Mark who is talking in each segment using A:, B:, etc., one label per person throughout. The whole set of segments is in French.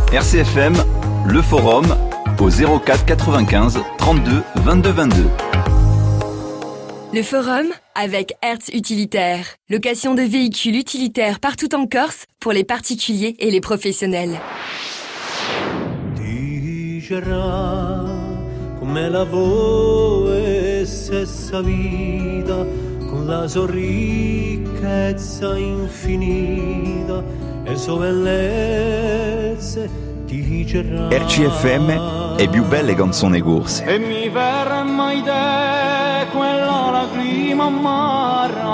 A: RCFM, le forum, au 04 95 32 22 22.
B: Le forum avec Hertz Utilitaire. Location de véhicules utilitaires partout en Corse pour les particuliers et les professionnels.
C: Dicerà come la boe stessa vita con la sua ricchezza infinita e sue bellezze dicerà.
A: RCFM è più belle canzoni corse.
D: E mi verrà mai te quella lacrima amara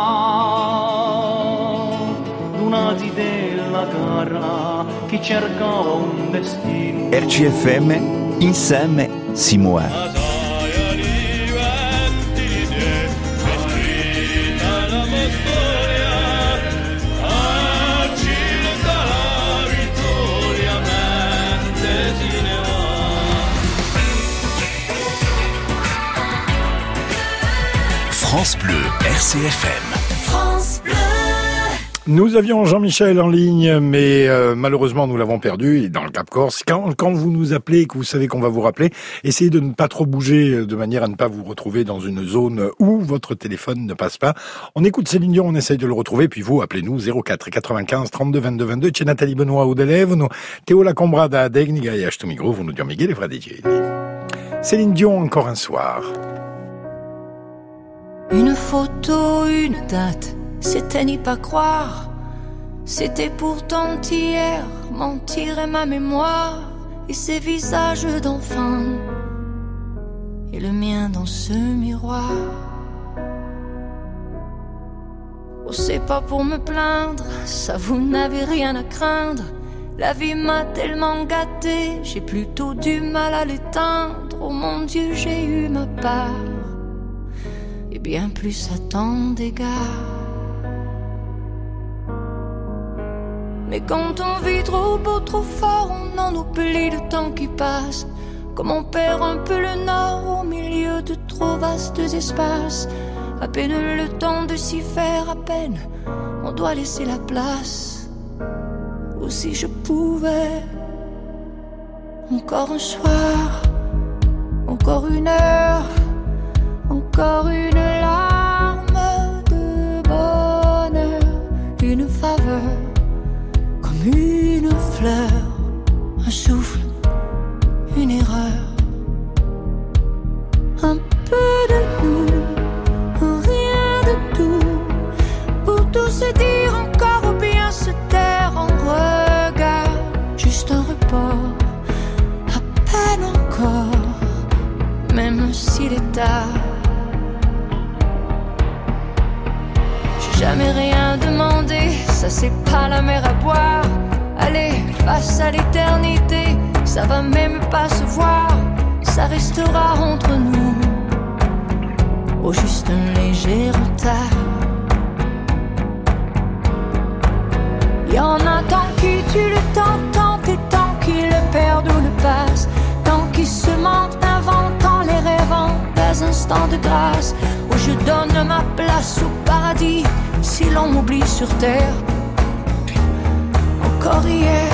D: lunati della cara che cercava un destino.
A: RCFM insieme si muove.
E: France Bleu, RCFM.
F: France Bleu.
G: Nous avions Jean-Michel en ligne, mais malheureusement nous l'avons perdu dans le Cap Corse. Quand vous nous appelez et que vous savez qu'on va vous rappeler, essayez de ne pas trop bouger de manière à ne pas vous retrouver dans une zone où votre téléphone ne passe pas. On écoute Céline Dion, on essaye de le retrouver, puis vous appelez-nous 04 95 32 22 22. C'è Nathalie Benoît au telefono, Théo Lacombrada da tecnica e a sto micro, vous nous dites Miguel Fradicelli. Céline Dion, encore un soir.
F: Une photo, une date, c'était n'y pas croire. C'était pourtant hier, mentir est ma mémoire. Et ces visages d'enfants, et le mien dans ce miroir. Oh, c'est pas pour me plaindre, ça vous n'avez rien à craindre. La vie m'a tellement gâtée, j'ai plutôt du mal à l'éteindre. Oh mon Dieu, j'ai eu ma part. Et bien plus à tant d'égards. Mais quand on vit trop beau, trop fort, on en oublie le temps qui passe. Comme on perd un peu le nord au milieu de trop vastes espaces. À peine le temps de s'y faire, à peine on doit laisser la place. Ou si je pouvais, encore un soir, encore une heure, encore une larme de bonheur, une faveur, comme une fleur, un souffle, une erreur, un peu de nous, rien de tout, pour tout se dire encore ou bien se taire en regard, juste un report, à peine encore, même s'il est tard. Jamais rien demandé, ça c'est pas la mer à boire. Allez, face à l'éternité, ça va même pas se voir. Ça restera entre nous, au juste un léger retard. Y'en a tant qui tuent le temps, tant et tant qui le perdent ou le passent. Tant qui se mentent, inventant les rêvant des instants de grâce. Où je donne ma place au paradis, si l'on m'oublie sur terre. Encore hier,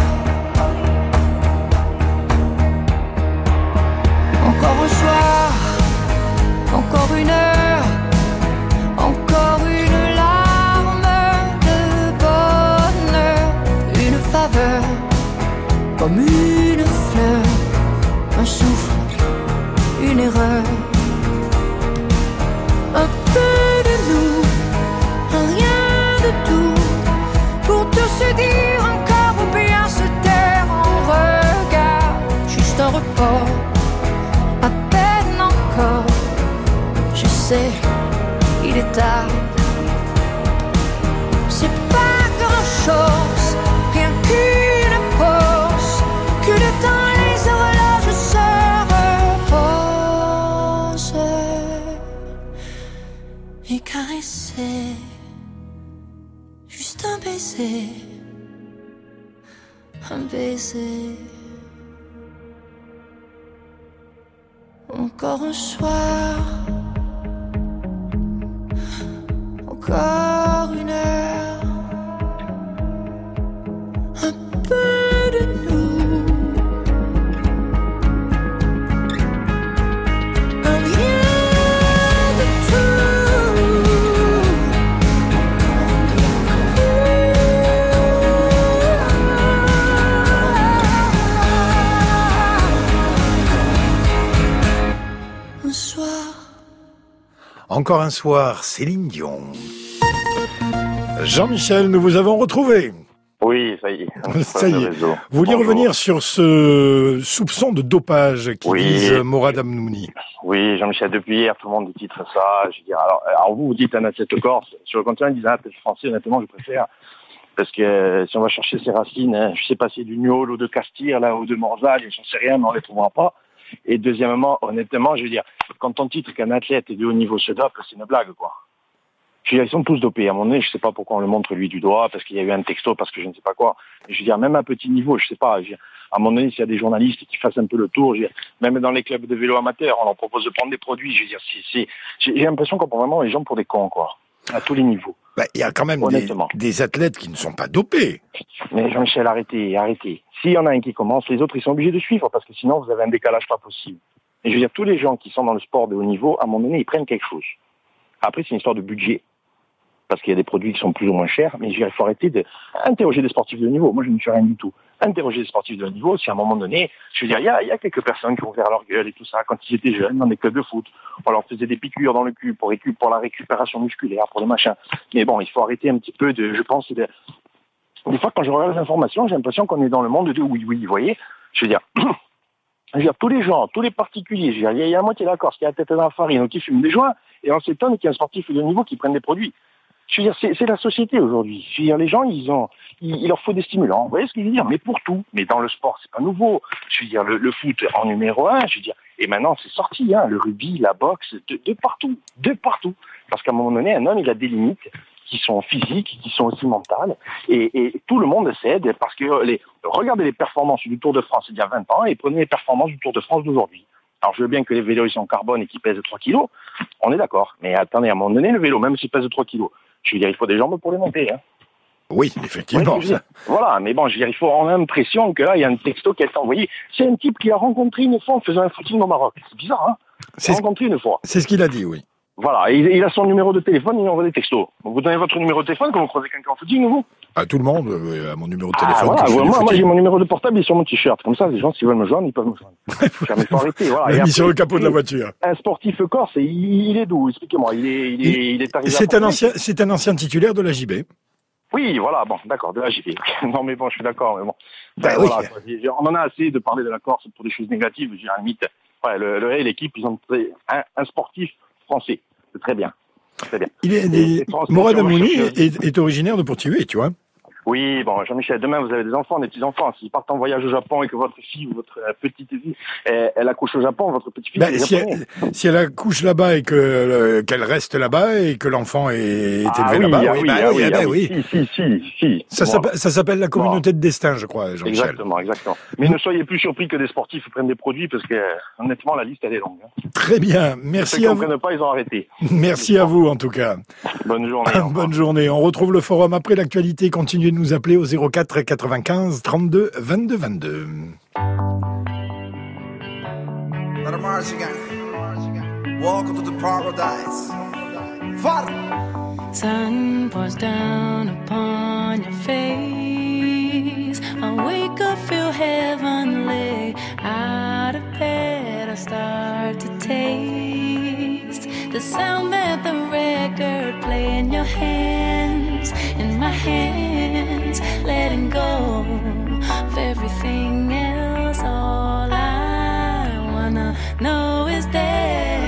F: encore un soir, encore une heure, encore une larme de bonheur, une faveur, comme une fleur, un souffle, une erreur, un peu de nous, rien de tout, pour tout se dire encore ou bien se taire en regard, juste un report, à peine encore, je sais, il est tard, c'est pas grand chose, rien qu'une pause, que le temps et les horloges se reposent, et caresser, juste un baiser, un baiser. Encore un soir, encore une heure, un peu de nous,
G: Encore un soir, Céline Dion. Jean-Michel, nous vous avons retrouvé.
H: Oui, ça y est.
G: Ça y est. Vous vouliez revenir sur ce soupçon de dopage qui vise Morad Amnouni.
H: Oui, Jean-Michel, depuis hier, tout le monde titre ça. Je veux dire, alors vous dites un athlète corse. Sur le continent, ils disent un athlète français, honnêtement, je préfère. Parce que si on va chercher ses racines, je sais pas si c'est du Niol ou de Castire, là, ou de Morzal, j'en sais rien, mais on les trouvera pas. Et deuxièmement, honnêtement, je veux dire, quand on titre qu'un athlète de haut niveau se dope, c'est une blague, quoi. Je veux dire, ils sont tous dopés. À mon nez, je sais pas pourquoi on le montre lui du doigt, parce qu'il y a eu un texto, parce que je ne sais pas quoi. Je veux dire, même à petit niveau, je sais pas. Je veux dire, à mon nez, s'il y a des journalistes qui fassent un peu le tour, je veux dire, même dans les clubs de vélo amateurs, on leur propose de prendre des produits. Je veux dire, j'ai l'impression qu'on prend vraiment les gens pour des cons, quoi. À tous les niveaux.
G: Il y a quand même des athlètes qui ne sont pas dopés.
H: Mais Jean-Michel, arrêtez. S'il y en a un qui commence, les autres, ils sont obligés de suivre, parce que sinon, vous avez un décalage pas possible. Et je veux dire, tous les gens qui sont dans le sport de haut niveau, à un moment donné, ils prennent quelque chose. Après, c'est une histoire de budget. Parce qu'il y a des produits qui sont plus ou moins chers, mais il faut arrêter d'interroger des sportifs de haut niveau. Moi, je ne suis rien du tout. Interroger des sportifs de haut niveau, si à un moment donné, je veux dire, il y a quelques personnes qui ont ouvert leur gueule et tout ça, quand ils étaient jeunes, dans des clubs de foot. On leur faisait des piqûres dans le cul pour la récupération musculaire, pour le machin. Mais bon, il faut arrêter un petit peu des fois, quand je regarde les informations, j'ai l'impression qu'on est dans le monde de oui, vous voyez. Je veux dire, tous les gens, tous les particuliers, je veux dire, il y a la moitié de la Corse qui a la tête dans la farine ou qui fume des joints, et on s'étonne qu'il y ait un sportif de haut niveau qui prenne des produits. Je veux dire, c'est la société aujourd'hui. Je veux dire, les gens, il leur faut des stimulants. Vous voyez ce que je veux dire? Mais pour tout. Mais dans le sport, c'est pas nouveau. Je veux dire, le foot en numéro 1, je veux dire. Et maintenant, c'est sorti, hein. Le rugby, la boxe, de partout. De partout. Parce qu'à un moment donné, un homme, il a des limites qui sont physiques, qui sont aussi mentales. Et tout le monde cède parce que regardez les performances du Tour de France il y a 20 ans et prenez les performances du Tour de France d'aujourd'hui. Alors, je veux bien que les vélos, ils sont en carbone et qu'ils pèsent 3 kilos. On est d'accord. Mais attendez, à un moment donné, le vélo, même s'il pèse 3 kilos, je veux dire, il faut des jambes pour les monter, hein.
G: Oui, effectivement.
H: Ouais, voilà, mais bon, je veux dire, on a l'impression que là, il y a un texto qui a été envoyé. C'est un type qui a rencontré une fois en faisant un footing au Maroc. C'est bizarre, hein? Il a rencontré une fois.
G: C'est ce qu'il a dit, oui.
H: Voilà, il a son numéro de téléphone, il envoie des textos. Vous donnez votre numéro de téléphone quand vous croisez quelqu'un en footing, vous?
G: À tout le monde, à mon numéro de téléphone.
H: Voilà, moi j'ai mon numéro de portable, il est sur mon t-shirt. Comme ça, les gens, s'ils veulent me joindre, ils peuvent me joindre. Mais faut arrêter, voilà. Il a mis
G: sur le capot de la voiture.
H: Un sportif corse, il est d'où? Expliquez-moi. Il est arrivé.
G: C'est un ancien titulaire de la JB.
H: Oui, voilà, bon, d'accord, de la JB. Non, mais bon, je suis d'accord, mais bon.
G: Voilà,
H: on en a assez de parler de la Corse pour des choses négatives. J'ai un limite. Ouais, le l'équipe, ils ont un sportif français. C'est très bien. Très bien.
G: Morad Amnouni est originaire de Portier, tu vois.
H: Oui, bon, Jean-Michel, demain vous avez des enfants, des petits-enfants. S'ils partent en voyage au Japon et que votre fille ou votre petite fille, elle accouche au Japon, votre petite fille
G: si elle accouche là-bas et qu'elle reste là-bas et que l'enfant est élevé là-bas, oui. Si. Ça s'appelle la communauté de destin, je crois, Jean-Michel.
H: Exactement. Mais ne soyez plus surpris que des sportifs prennent des produits parce que, honnêtement, la liste, elle est longue.
G: Très bien, merci à vous.
H: Ceux qui ne comprennent pas, ils ont arrêté.
G: Merci à vous, en tout cas.
H: Bonne journée.
G: Bonne journée. On retrouve le forum après l'actualité. Continuez de nous appeler au 04 95 32 22 22.
I: Welcome to the paradise.
F: Sun pours down upon your face. I wake up, feel heavenly. Out of bed, I start to taste the sound that the record play in your hands, in my hands, letting go of everything else. All I wanna know is this.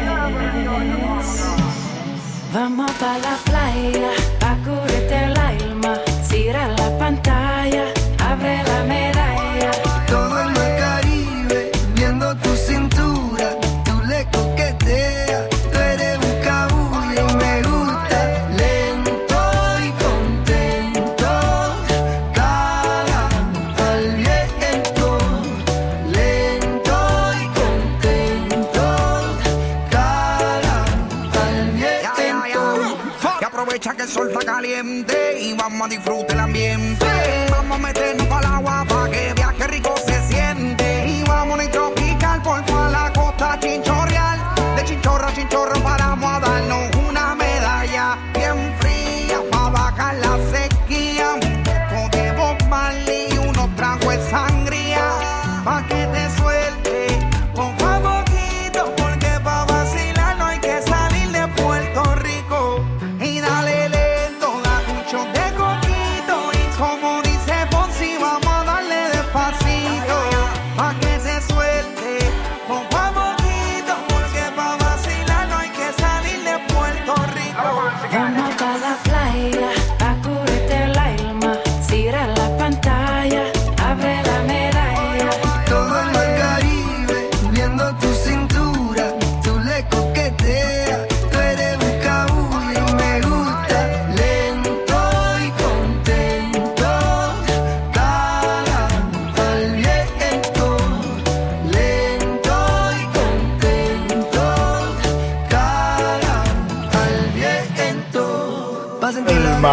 F: Vamos pa' la playa, pa' curarte el alma. Cierra la pantalla, abre la medalla.
I: Todo el mar Caribe, viendo tu cintura. Tú le coqueteas, tú eres un cabullo. Me gusta lento y contento. Cara al viento. Lento y contento. Cara al viento.
J: Y aprovecha que el sol está caliente y vamos a disfrutar el ambiente. Vamos a meternos para el agua para que viaje rico se siente. Y vamos a tropical por toda la costa chinchorreal. De chinchorro a chinchorro paramos a darnos una medalla bien fría para bajar la sequía. Un poco de Bob Marley y unos tragos de sangría pa' que te suelte poco a poquito, porque pa' vacilar no hay que salir de Puerto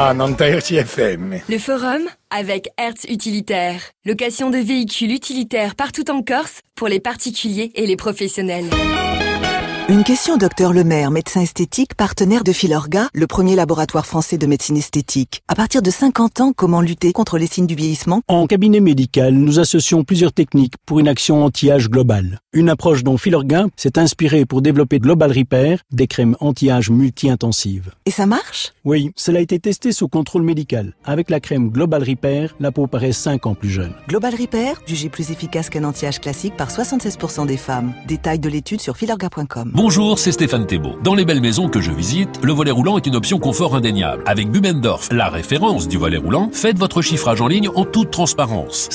G: Stéphane, en RCFM.
B: Le forum avec Hertz Utilitaire. Location de véhicules utilitaires partout en Corse pour les particuliers et les professionnels.
K: Une question Dr Lemaire, médecin esthétique, partenaire de Filorga, le premier laboratoire français de médecine esthétique. À partir de 50 ans, comment lutter contre les signes du vieillissement ?
L: En cabinet médical, nous associons plusieurs techniques pour une action anti-âge globale. Une approche dont Filorga s'est inspirée pour développer Global Repair, des crèmes anti-âge multi-intensives.
K: Et ça marche ?
L: Oui, cela a été testé sous contrôle médical. Avec la crème Global Repair, la peau paraît 5 ans plus jeune.
K: Global Repair, jugé plus efficace qu'un anti-âge classique par 76% des femmes. Détails de l'étude sur filorga.com.
M: Bonjour, c'est Stéphane Thébault. Dans les belles maisons que je visite, le volet roulant est une option confort indéniable. Avec Bubendorf, la référence du volet roulant, faites votre chiffrage en ligne en toute transparence.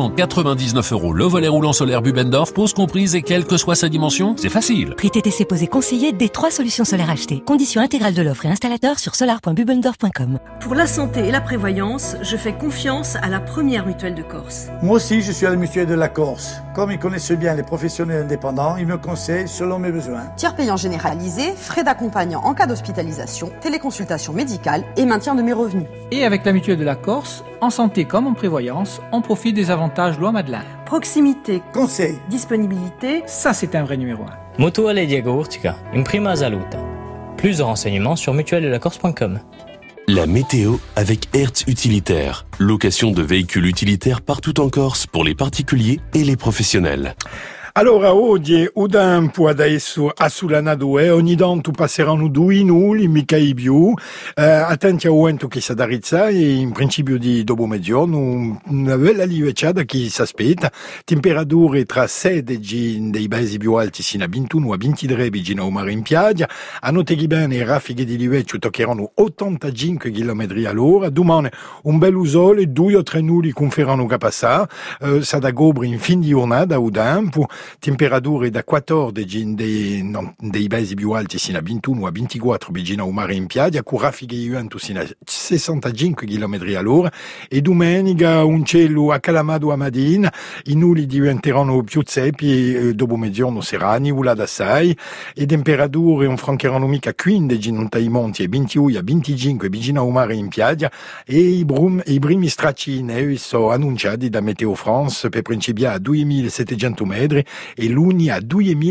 M: 599 € le volet roulant solaire Bubendorf, pose comprise et quelle que soit sa dimension, c'est facile.
N: Prix TTC posé conseillé des 3 solutions solaires achetées. Conditions intégrales de l'offre et installateur sur solar.bubendorf.com.
O: Pour la santé et la prévoyance, je fais confiance à la première mutuelle de Corse.
P: Moi aussi, je suis à la mutuelle de la Corse. Comme ils connaissent bien les professionnels indépendants, ils me conseillent selon mes besoins.
Q: Tiers payant généralisé, frais d'accompagnant en cas d'hospitalisation, téléconsultation médicale et maintien de mes revenus.
R: Et avec la mutuelle de la Corse, en santé comme en prévoyance, on profite des avantages loi Madeleine.
Q: Proximité,
P: conseil,
Q: disponibilité,
R: ça c'est un vrai numéro 1.
S: Mutuelle Diego Urtica, in prima salute. Plus de renseignements sur mutuelledelacorse.com.
E: La météo avec Hertz Utilitaire. Location de véhicules utilitaires partout en Corse pour les particuliers et les professionnels.
G: Allora, oggi un tempo adesso a Sulana 2, ogni tanto passeranno 2 nulli, mica i più. Attenti al vento che si darizza e in principio di dopo mezzogiorno una bella livecciata che si aspetta. Temperature tra 16 dei paesi più alti sino a 21 a 23 vicino al mare in piaggia. A notte che bene, raffiche di liveccio toccheranno 85 km all'ora. Domani un bel sole, 2 o 3 nulli conferano che passare. Sarà gobri in fin di giornata o tempo. Temperature da 14 dei paesi più alti sino a 21 a 24 vicino al mare in piaggia, con raffiche di vento sino a 65 km all'ora. E domenica un cielo accalamato a mattina, i nulli diventeranno più zeppi e dopo mezzogiorno sarà nuvolata assai, e temperature non francheranno mica 15 in ai monti e 21 a 25 vicino al mare in piaggia, e i primi stracci di neve sono annunciati da Meteo France per principiare a 2700 metri e l'uni a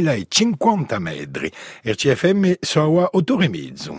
G: 2050 metri. RCFM sono 8h30.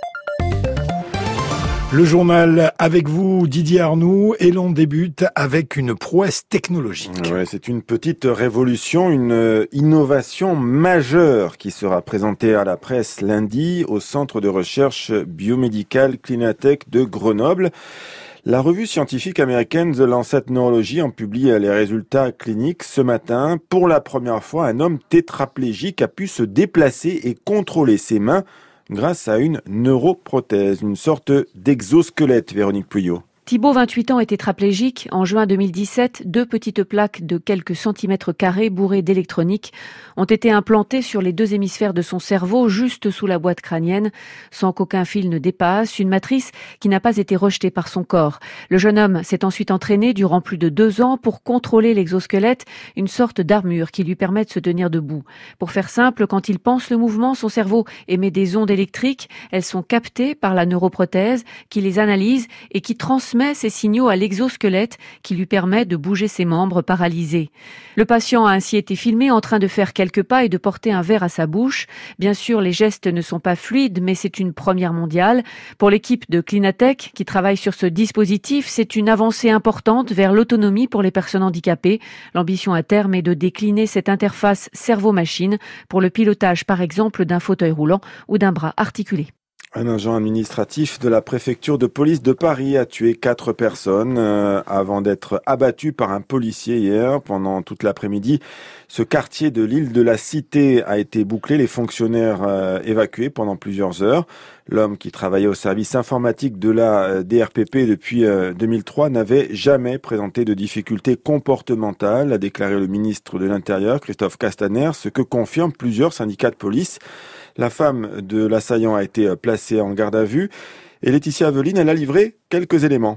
G: Le journal avec vous, Didier Arnoux, et l'on débute avec une prouesse technologique.
T: Ouais, c'est une petite révolution, une innovation majeure qui sera présentée à la presse lundi au Centre de recherche biomédicale Clinatech de Grenoble. La revue scientifique américaine The Lancet Neurology en publie les résultats cliniques ce matin. Pour la première fois, un homme tétraplégique a pu se déplacer et contrôler ses mains grâce à une neuroprothèse, une sorte d'exosquelette, Véronique Pouillot.
U: Thibault, 28 ans, est tétraplégique. En juin 2017, 2 petites plaques de quelques centimètres carrés bourrées d'électronique ont été implantées sur les 2 hémisphères de son cerveau, juste sous la boîte crânienne, sans qu'aucun fil ne dépasse, une matrice qui n'a pas été rejetée par son corps. Le jeune homme s'est ensuite entraîné durant plus de 2 ans pour contrôler l'exosquelette, une sorte d'armure qui lui permet de se tenir debout. Pour faire simple, quand il pense le mouvement, son cerveau émet des ondes électriques. Elles sont captées par la neuroprothèse qui les analyse et qui transmet ces signaux à l'exosquelette qui lui permet de bouger ses membres paralysés. Le patient a ainsi été filmé en train de faire quelques pas et de porter un verre à sa bouche. Bien sûr, les gestes ne sont pas fluides, mais c'est une première mondiale. Pour l'équipe de Clinatech qui travaille sur ce dispositif, c'est une avancée importante vers l'autonomie pour les personnes handicapées. L'ambition à terme est de décliner cette interface cerveau-machine pour le pilotage, par exemple, d'un fauteuil roulant ou d'un bras articulé.
T: Un agent administratif de la préfecture de police de Paris a tué 4 personnes avant d'être abattu par un policier hier. Pendant toute l'après-midi, ce quartier de l'île de la Cité a été bouclé, les fonctionnaires évacués pendant plusieurs heures. L'homme qui travaillait au service informatique de la DRPP depuis 2003 n'avait jamais présenté de difficultés comportementales, a déclaré le ministre de l'Intérieur, Christophe Castaner, ce que confirment plusieurs syndicats de police. La femme de l'assaillant a été placée en garde à vue et Laetitia Aveline, elle a livré quelques éléments.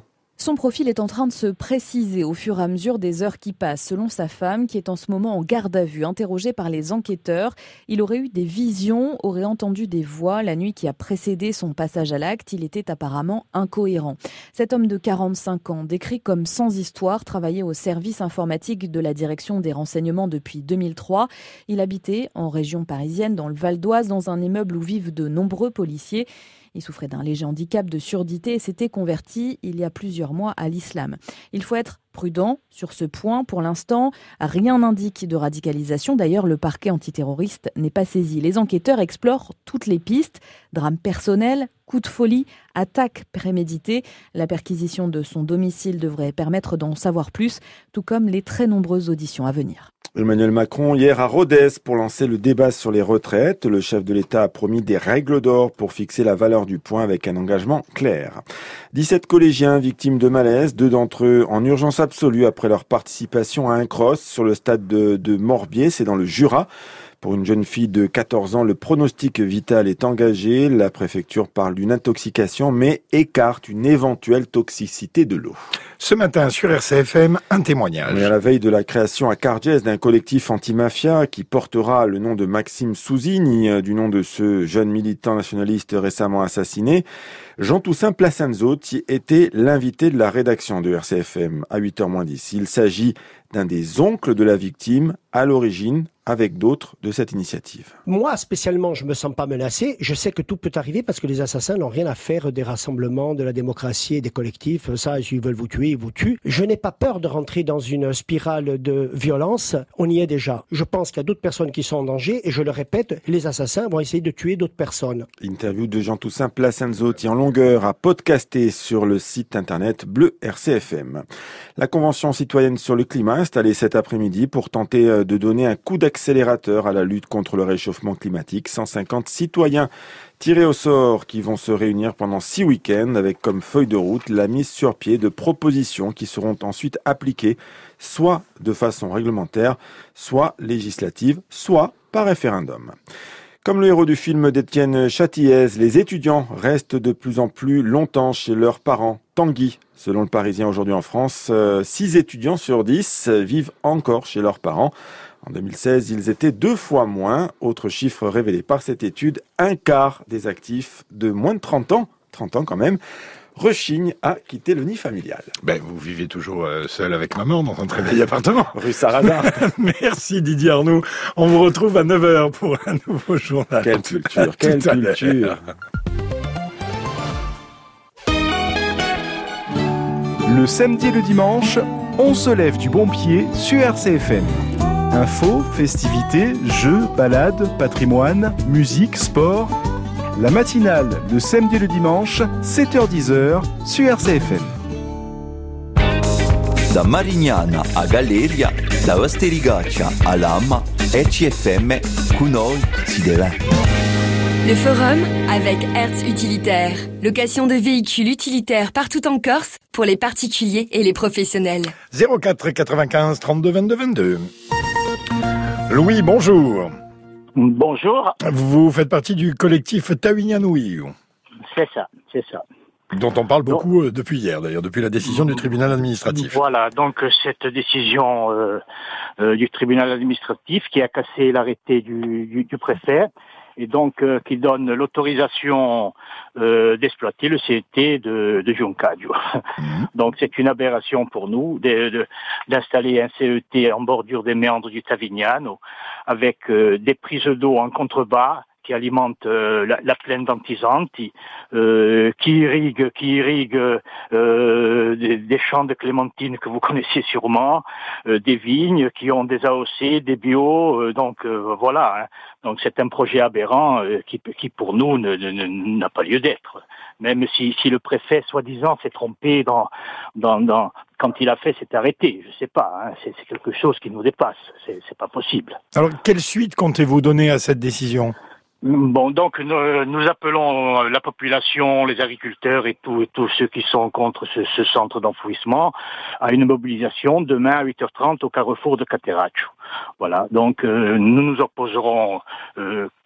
C: Son profil est en train de se préciser au fur et à mesure des heures qui passent. Selon sa femme, qui est en ce moment en garde à vue, interrogée par les enquêteurs, il aurait eu des visions, aurait entendu des voix la nuit qui a précédé son passage à l'acte. Il était apparemment incohérent. Cet homme de 45 ans, décrit comme sans histoire, travaillait au service informatique de la direction des renseignements depuis 2003. Il habitait en région parisienne, dans le Val d'Oise, dans un immeuble où vivent de nombreux policiers. Il souffrait d'un léger handicap de surdité et s'était converti il y a plusieurs mois à l'islam. Il faut être prudent sur ce point. Pour l'instant, rien n'indique de radicalisation. D'ailleurs, le parquet antiterroriste n'est pas saisi. Les enquêteurs explorent toutes les pistes. Drame personnel, coup de folie, attaque préméditée. La perquisition de son domicile devrait permettre d'en savoir plus, tout comme les très nombreuses auditions à venir.
T: Emmanuel Macron, hier à Rodez, pour lancer le débat sur les retraites. Le chef de l'État a promis des règles d'or pour fixer la valeur du point avec un engagement clair. 17 collégiens victimes de malaise, 2 d'entre eux en urgence absolue après leur participation à un cross sur le stade de Morbier, c'est dans le Jura. Pour une jeune fille de 14 ans, le pronostic vital est engagé. La préfecture parle d'une intoxication, mais écarte une éventuelle toxicité de l'eau.
G: Ce matin, sur RCFM, un témoignage.
T: À la veille de la création à Cargès d'un collectif anti-mafia qui portera le nom de Maxime Souzini, du nom de ce jeune militant nationaliste récemment assassiné, Jean-Toussaint Placenzo était l'invité de la rédaction de RCFM à 8h-10. Il s'agit d'un des oncles de la victime, à l'origine, avec d'autres, de cette initiative.
V: Moi, spécialement, je me sens pas menacé. Je sais que tout peut arriver parce que les assassins n'ont rien à faire des rassemblements, de la démocratie et des collectifs. Ça, s'ils veulent vous tuer, ils vous tuent. Je n'ai pas peur de rentrer dans une spirale de violence. On y est déjà. Je pense qu'il y a d'autres personnes qui sont en danger et je le répète, les assassins vont essayer de tuer d'autres personnes.
T: Interview de Jean-Toussaint Placenzo, en longueur à podcaster sur le site internet Bleu RCFM. La Convention citoyenne sur le climat installée cet après-midi pour tenter de donner un coup d'accélérateur à la lutte contre le réchauffement climatique. 150 citoyens tirés au sort qui vont se réunir pendant 6 week-ends avec comme feuille de route la mise sur pied de propositions qui seront ensuite appliquées soit de façon réglementaire, soit législative, soit par référendum. Comme le héros du film d'Étienne Châtillaez, les étudiants restent de plus en plus longtemps chez leurs parents. Tanguy, selon le Parisien aujourd'hui en France, 6 étudiants sur 10 vivent encore chez leurs parents. En 2016, ils étaient 2 fois moins. Autre chiffre révélé par cette étude, un quart des actifs de moins de 30 ans quand même, rechignent à quitter le nid familial.
G: Vous vivez toujours seul avec maman dans un très vieil appartement.
T: Rue Saradin.
G: Merci Didier Arnoux. On vous retrouve à 9h pour un nouveau journal.
T: Quelle culture, quelle culture.
W: Le samedi et le dimanche, on se lève du bon pied sur RCFM. Infos, festivités, jeux, balades, patrimoine, musique, sport. La matinale, le samedi et le dimanche, 7h-10h sur RCFM.
A: Da Marignana a Galleria, da Vastarigaccia a Lama, RCFM, con noi si deve.
B: Le forum avec Hertz Utilitaire. Location de véhicules utilitaires partout en Corse pour les particuliers et les professionnels.
G: 04 95 32 22 22. Louis, bonjour.
X: Bonjour.
G: Vous faites partie du collectif Tawignanouï.
X: C'est ça.
G: Dont on parle beaucoup depuis hier, d'ailleurs, depuis la décision du tribunal administratif.
X: Voilà, donc cette décision du tribunal administratif qui a cassé l'arrêté du préfet et donc qui donne l'autorisation d'exploiter le CET de Juncadio. Donc c'est une aberration pour nous d'installer un CET en bordure des méandres du Tavignano avec des prises d'eau en contrebas qui alimente la plaine d'Antisanti, qui irrigue des champs de clémentines que vous connaissez sûrement, des vignes qui ont des AOC, des bio, donc voilà. Hein. Donc c'est un projet aberrant qui pour nous n'a pas lieu d'être. Même si le préfet soi-disant s'est trompé dans quand il a fait cet arrêté, je sais pas. Hein, c'est quelque chose qui nous dépasse. C'est pas possible.
G: Alors quelle suite comptez-vous donner à cette décision ?
X: Bon, donc nous appelons la population, les agriculteurs et tous ceux qui sont contre ce centre d'enfouissement à une mobilisation demain à 8h30 au carrefour de Cateraccio. Voilà, donc nous nous opposerons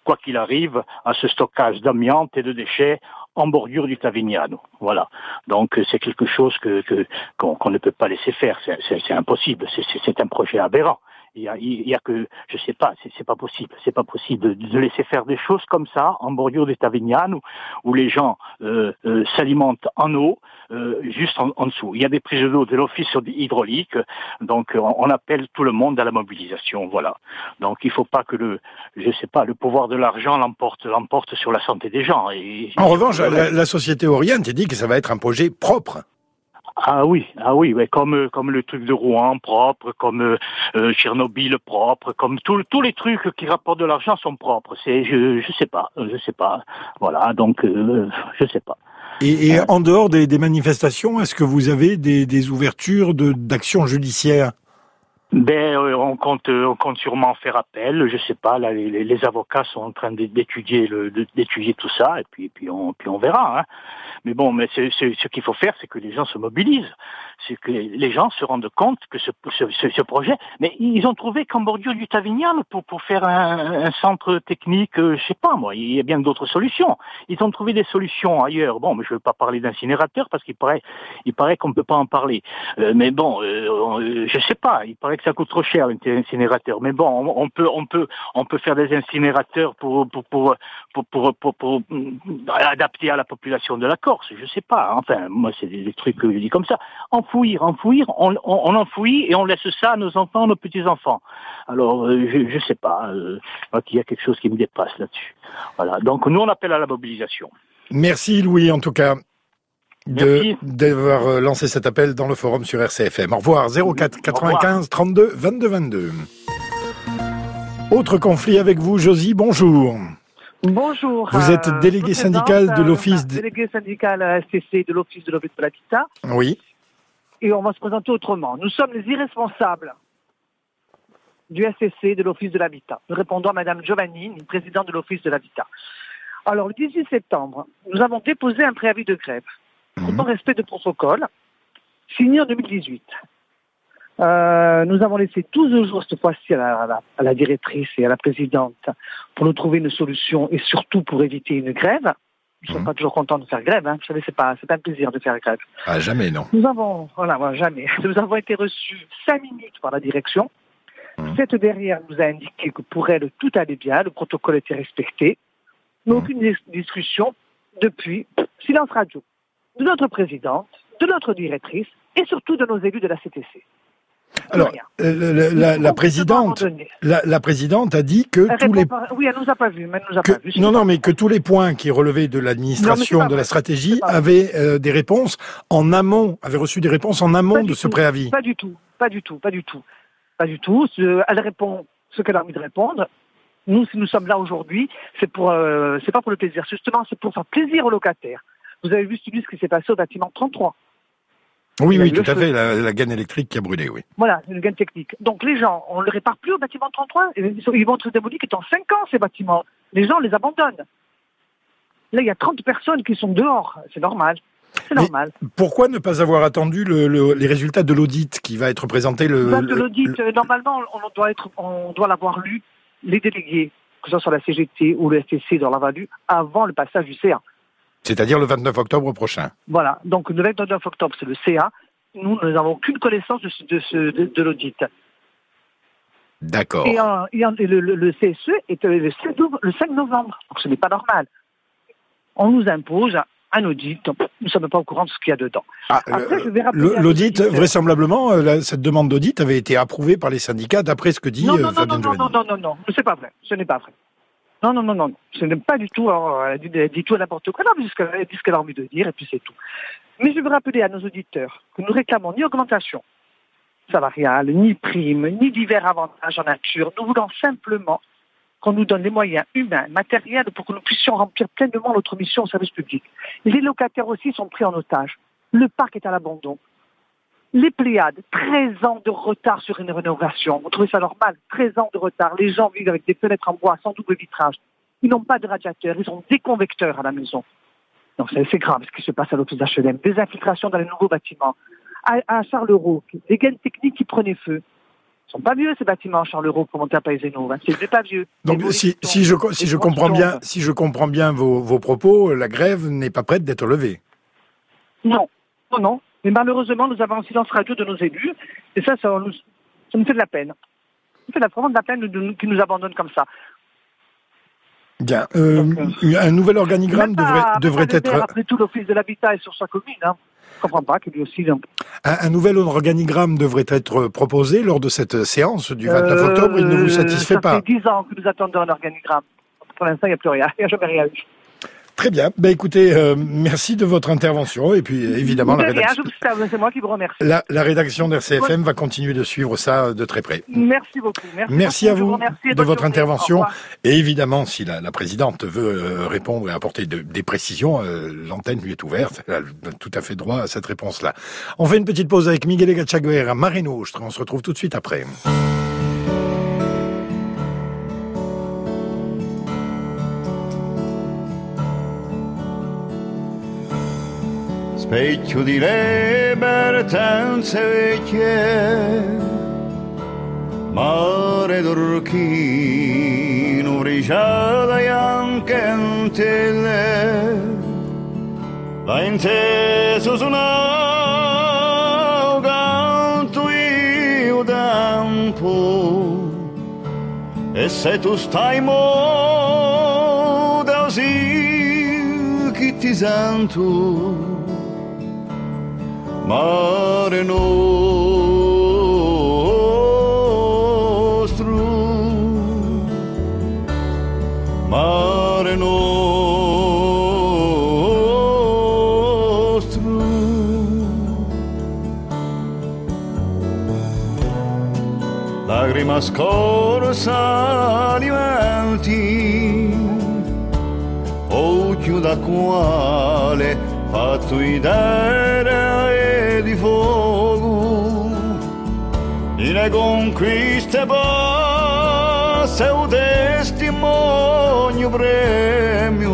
X: quoi qu'il arrive, à ce stockage d'amiante et de déchets en bordure du Tavignano. Voilà. Donc c'est quelque chose qu'on ne peut pas laisser faire. C'est impossible. C'est un projet aberrant. Il y a que, je sais pas, c'est pas possible. C'est pas possible de laisser faire des choses comme ça en bordure du Tavignano où les gens s'alimentent en eau juste en dessous. Il y a des prises d'eau de l'office hydraulique, donc on appelle tout le monde à la mobilisation. Voilà. Donc il faut pas que le pouvoir de l'argent l'emporte sur la santé des gens.
G: En revanche, la société Orient dit que ça va être un projet propre.
X: Ah oui, ouais, comme le truc de Rouen propre, comme Tchernobyl propre, comme tous les trucs qui rapportent de l'argent sont propres. Je sais pas. Voilà, donc je sais pas.
G: Et en dehors des manifestations, est-ce que vous avez des ouvertures d'actions judiciaires?
X: On compte sûrement faire appel. Je sais pas. Là, les avocats sont en train d'étudier tout ça, et puis on verra. Hein. Mais bon, ce qu'il faut faire, c'est que les gens se mobilisent, c'est que les gens se rendent compte que ce projet. Mais ils ont trouvé qu'en bordure du Tavignano pour faire un centre technique, je sais pas moi, il y a bien d'autres solutions. Ils ont trouvé des solutions ailleurs. Bon, mais je veux pas parler d'incinérateur parce qu'il paraît qu'on peut pas en parler. Mais bon, je sais pas. Il paraît que ça coûte trop cher l'incinérateur. Mais bon, on peut faire des incinérateurs pour adapter à la population de la Corse. Je sais pas. Enfin, moi, c'est des trucs que je dis comme ça. Enfouir. On enfouit et on laisse ça à nos enfants, nos petits-enfants. Alors, je sais pas. Il y a quelque chose qui me dépasse là-dessus. Voilà. Donc, nous, on appelle à la mobilisation.
G: Merci, Louis, en tout cas, d'avoir lancé cet appel dans le forum sur RCFM. Au revoir. 04 95 32 22 22. Autre conflit avec vous, Josie. Bonjour.
D: Bonjour.
G: Vous êtes délégué syndical de l'Office...
D: Délégué syndical STC de l'Office de l'habitat.
G: Oui.
D: Et on va se présenter autrement. Nous sommes les irresponsables du STC de l'Office de l'habitat. Nous répondons à Madame Giovannini, présidente de l'Office de l'habitat. Alors, le 18 septembre, nous avons déposé un préavis de grève pour non-respect de protocole, signé en 2018. Nous avons laissé 12 jours cette fois-ci à la directrice et à la présidente pour nous trouver une solution et surtout pour éviter une grève. Ils ne sont pas toujours contents de faire grève. Hein. Vous savez, c'est pas un plaisir de faire grève.
G: Ah, jamais, non.
D: Jamais. Nous avons été reçus 5 minutes par la direction. Cette dernière nous a indiqué que pour elle, tout allait bien, le protocole était respecté. Mais aucune discussion depuis. Silence radio. De notre présidente, de notre directrice et surtout de nos élus de la CTC.
G: Alors, la présidente a dit que
D: Oui, elle nous a pas vus, mais elle nous a pas vus.
G: Non, mais que tous les points qui relevaient de l'administration, de la stratégie, avaient des réponses en amont, avaient reçu des réponses en amont de ce préavis.
D: Pas du tout. Elle répond ce qu'elle a envie de répondre. Nous, si nous sommes là aujourd'hui, c'est pas pour le plaisir. Justement, c'est pour faire plaisir aux locataires. Vous avez vu ce qui s'est passé au bâtiment 33.
G: Oui, tout à fait, la gaine électrique qui a brûlé, oui.
D: Voilà, une gaine technique. Donc les gens, on ne le répare plus au bâtiment 33, ils vont être démolis dans 5 ans, ces bâtiments. Les gens les abandonnent. Là, il y a 30 personnes qui sont dehors, c'est normal.
G: Pourquoi ne pas avoir attendu les résultats de l'audit qui va être présenté
D: normalement, on doit l'avoir lu, les délégués, que ce soit la CGT ou le STC, doivent l'avoir lu avant le passage du CA.
G: C'est-à-dire le 29 octobre prochain.
D: Voilà, donc le 29 octobre, c'est le CA. Nous n'avons aucune connaissance de l'audit.
G: D'accord.
D: Et le CSE est le 5 novembre, donc ce n'est pas normal. On nous impose un audit, nous ne sommes pas au courant de ce qu'il y a dedans. Après, je vais rappeler
G: l'audit, vraisemblablement, cette demande d'audit avait été approuvée par les syndicats, d'après ce que dit Fabien Giovannini.
D: Non, c'est pas vrai, ce n'est pas vrai. Non, ce n'est pas du tout, elle dit tout à n'importe quoi, non, mais elle dit ce qu'elle a envie de dire, et puis c'est tout. Mais je veux rappeler à nos auditeurs que nous réclamons ni augmentation salariale, ni prime, ni divers avantages en nature. Nous voulons simplement qu'on nous donne les moyens humains, matériels, pour que nous puissions remplir pleinement notre mission au service public. Les locataires aussi sont pris en otage. Le parc est à l'abandon. Les Pléiades, 13 ans de retard sur une rénovation. Vous trouvez ça normal? 13 ans de retard. Les gens vivent avec des fenêtres en bois sans double vitrage. Ils n'ont pas de radiateur, ils ont des convecteurs à la maison. Donc c'est grave ce qui se passe à l'office d'HLM. Des infiltrations dans les nouveaux bâtiments. À Charleroi, des gaines techniques qui prenaient feu. Ils sont pas vieux, ces bâtiments, Charleroi, pour monter à Païseno. Hein. C'est pas vieux.
G: Donc, si je comprends bien vos propos, la grève n'est pas prête d'être levée.
D: Non. Mais malheureusement, nous avons un silence radio de nos élus. Et ça nous fait de la peine. Ça fait vraiment de la peine qu'ils nous abandonnent comme ça.
G: Bien. Un nouvel organigramme devrait être...
D: Après tout, l'Office de l'habitat est sur sa commune. Hein. Je ne comprends pas qu'il y ait aussi...
G: Un nouvel organigramme devrait être proposé lors de cette séance du 29 octobre. Il ne vous satisfait pas?
D: Ça fait 10 ans que nous attendons un organigramme. Pour l'instant, il n'y a plus rien. Il n'y a jamais rien eu.
G: Très bien. Écoutez, merci de votre intervention. Et puis, évidemment, la rédaction...
D: C'est moi qui vous remercie.
G: La rédaction d'RCFM va continuer de suivre ça de très près.
D: Merci beaucoup.
G: Merci à vous de votre intervention. Et évidemment, si la présidente veut répondre et apporter des précisions, l'antenne lui est ouverte. Elle a tout à fait droit à cette réponse-là. On fait une petite pause avec Miguel Egachaguer à Mare Nostrum. On se retrouve tout de suite après.
F: Specchio di libertanze vecchie, mare d'orchino, briciata bianca in tele, l'ha inteso suonare, canto io da un po', e se tu stai moda sì che ti sento. Mare nostrum, mare nostrum, lacrima scorsa alimenti, occhio da quale fatto idea di fuoco, e le conquiste basse un testimonio premio,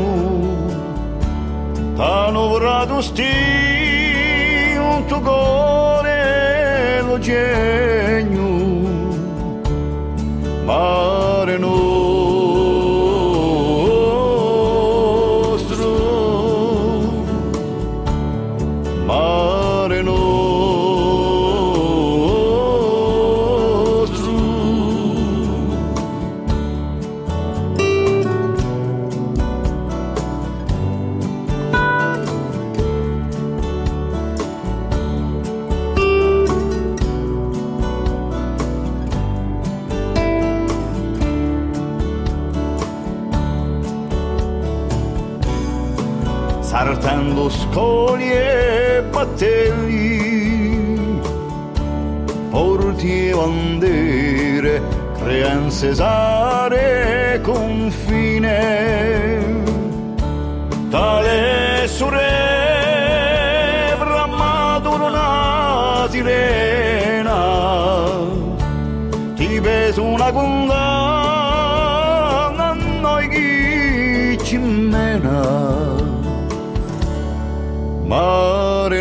F: t'hanno vorrato un tuo cuore lo genio, mare nostrum, mare nostrum. Saltando scogli e battelli, porti e bandere, creanze sare confine, tale sure bramato una sirena, ti peso una condanna a noi chi ci mena. Mare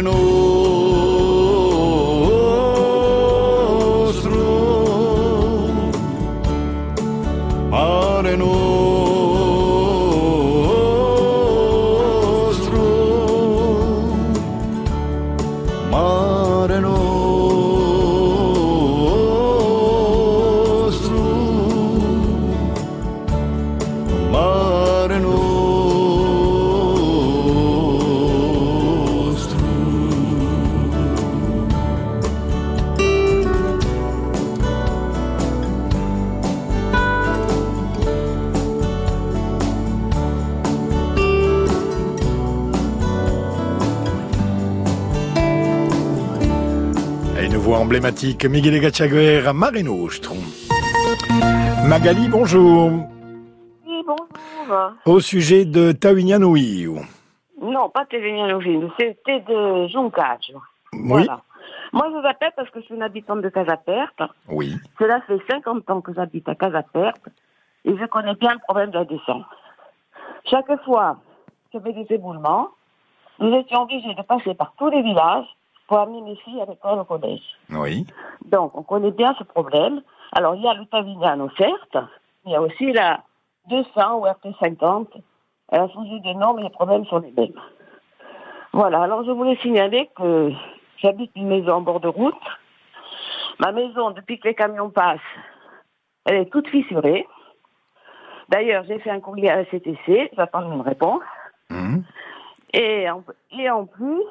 F: nostrum, mare nostrum, mare nostrum, mare nostrum.
G: Voix emblématique, Miguel Egachaguer à Mare Nostrum. Magali, bonjour.
H: Oui, bonjour.
G: Au sujet de Tawignanoï.
H: Non, pas Tawignanoï, c'était de Joncage.
G: Oui.
H: Voilà. Moi, je vous appelle parce que je suis une habitante de Casaperte.
G: Oui.
H: Cela fait 50 ans que j'habite à Casaperte et je connais bien le problème de la descente. Chaque fois qu'il y avait des éboulements, nous étions obligés de passer par tous les villages pour amener mes filles à l'école au collège.
G: Oui.
H: Donc, on connaît bien ce problème. Alors, il y a le Tavignano, certes, mais il y a aussi la 200 ou RT50. Elle a changé de nom, mais les problèmes sont les mêmes. Voilà, alors je voulais signaler que j'habite une maison en bord de route. Ma maison, depuis que les camions passent, elle est toute fissurée. D'ailleurs, j'ai fait un courrier à la CTC, j'attends une réponse. Et en plus,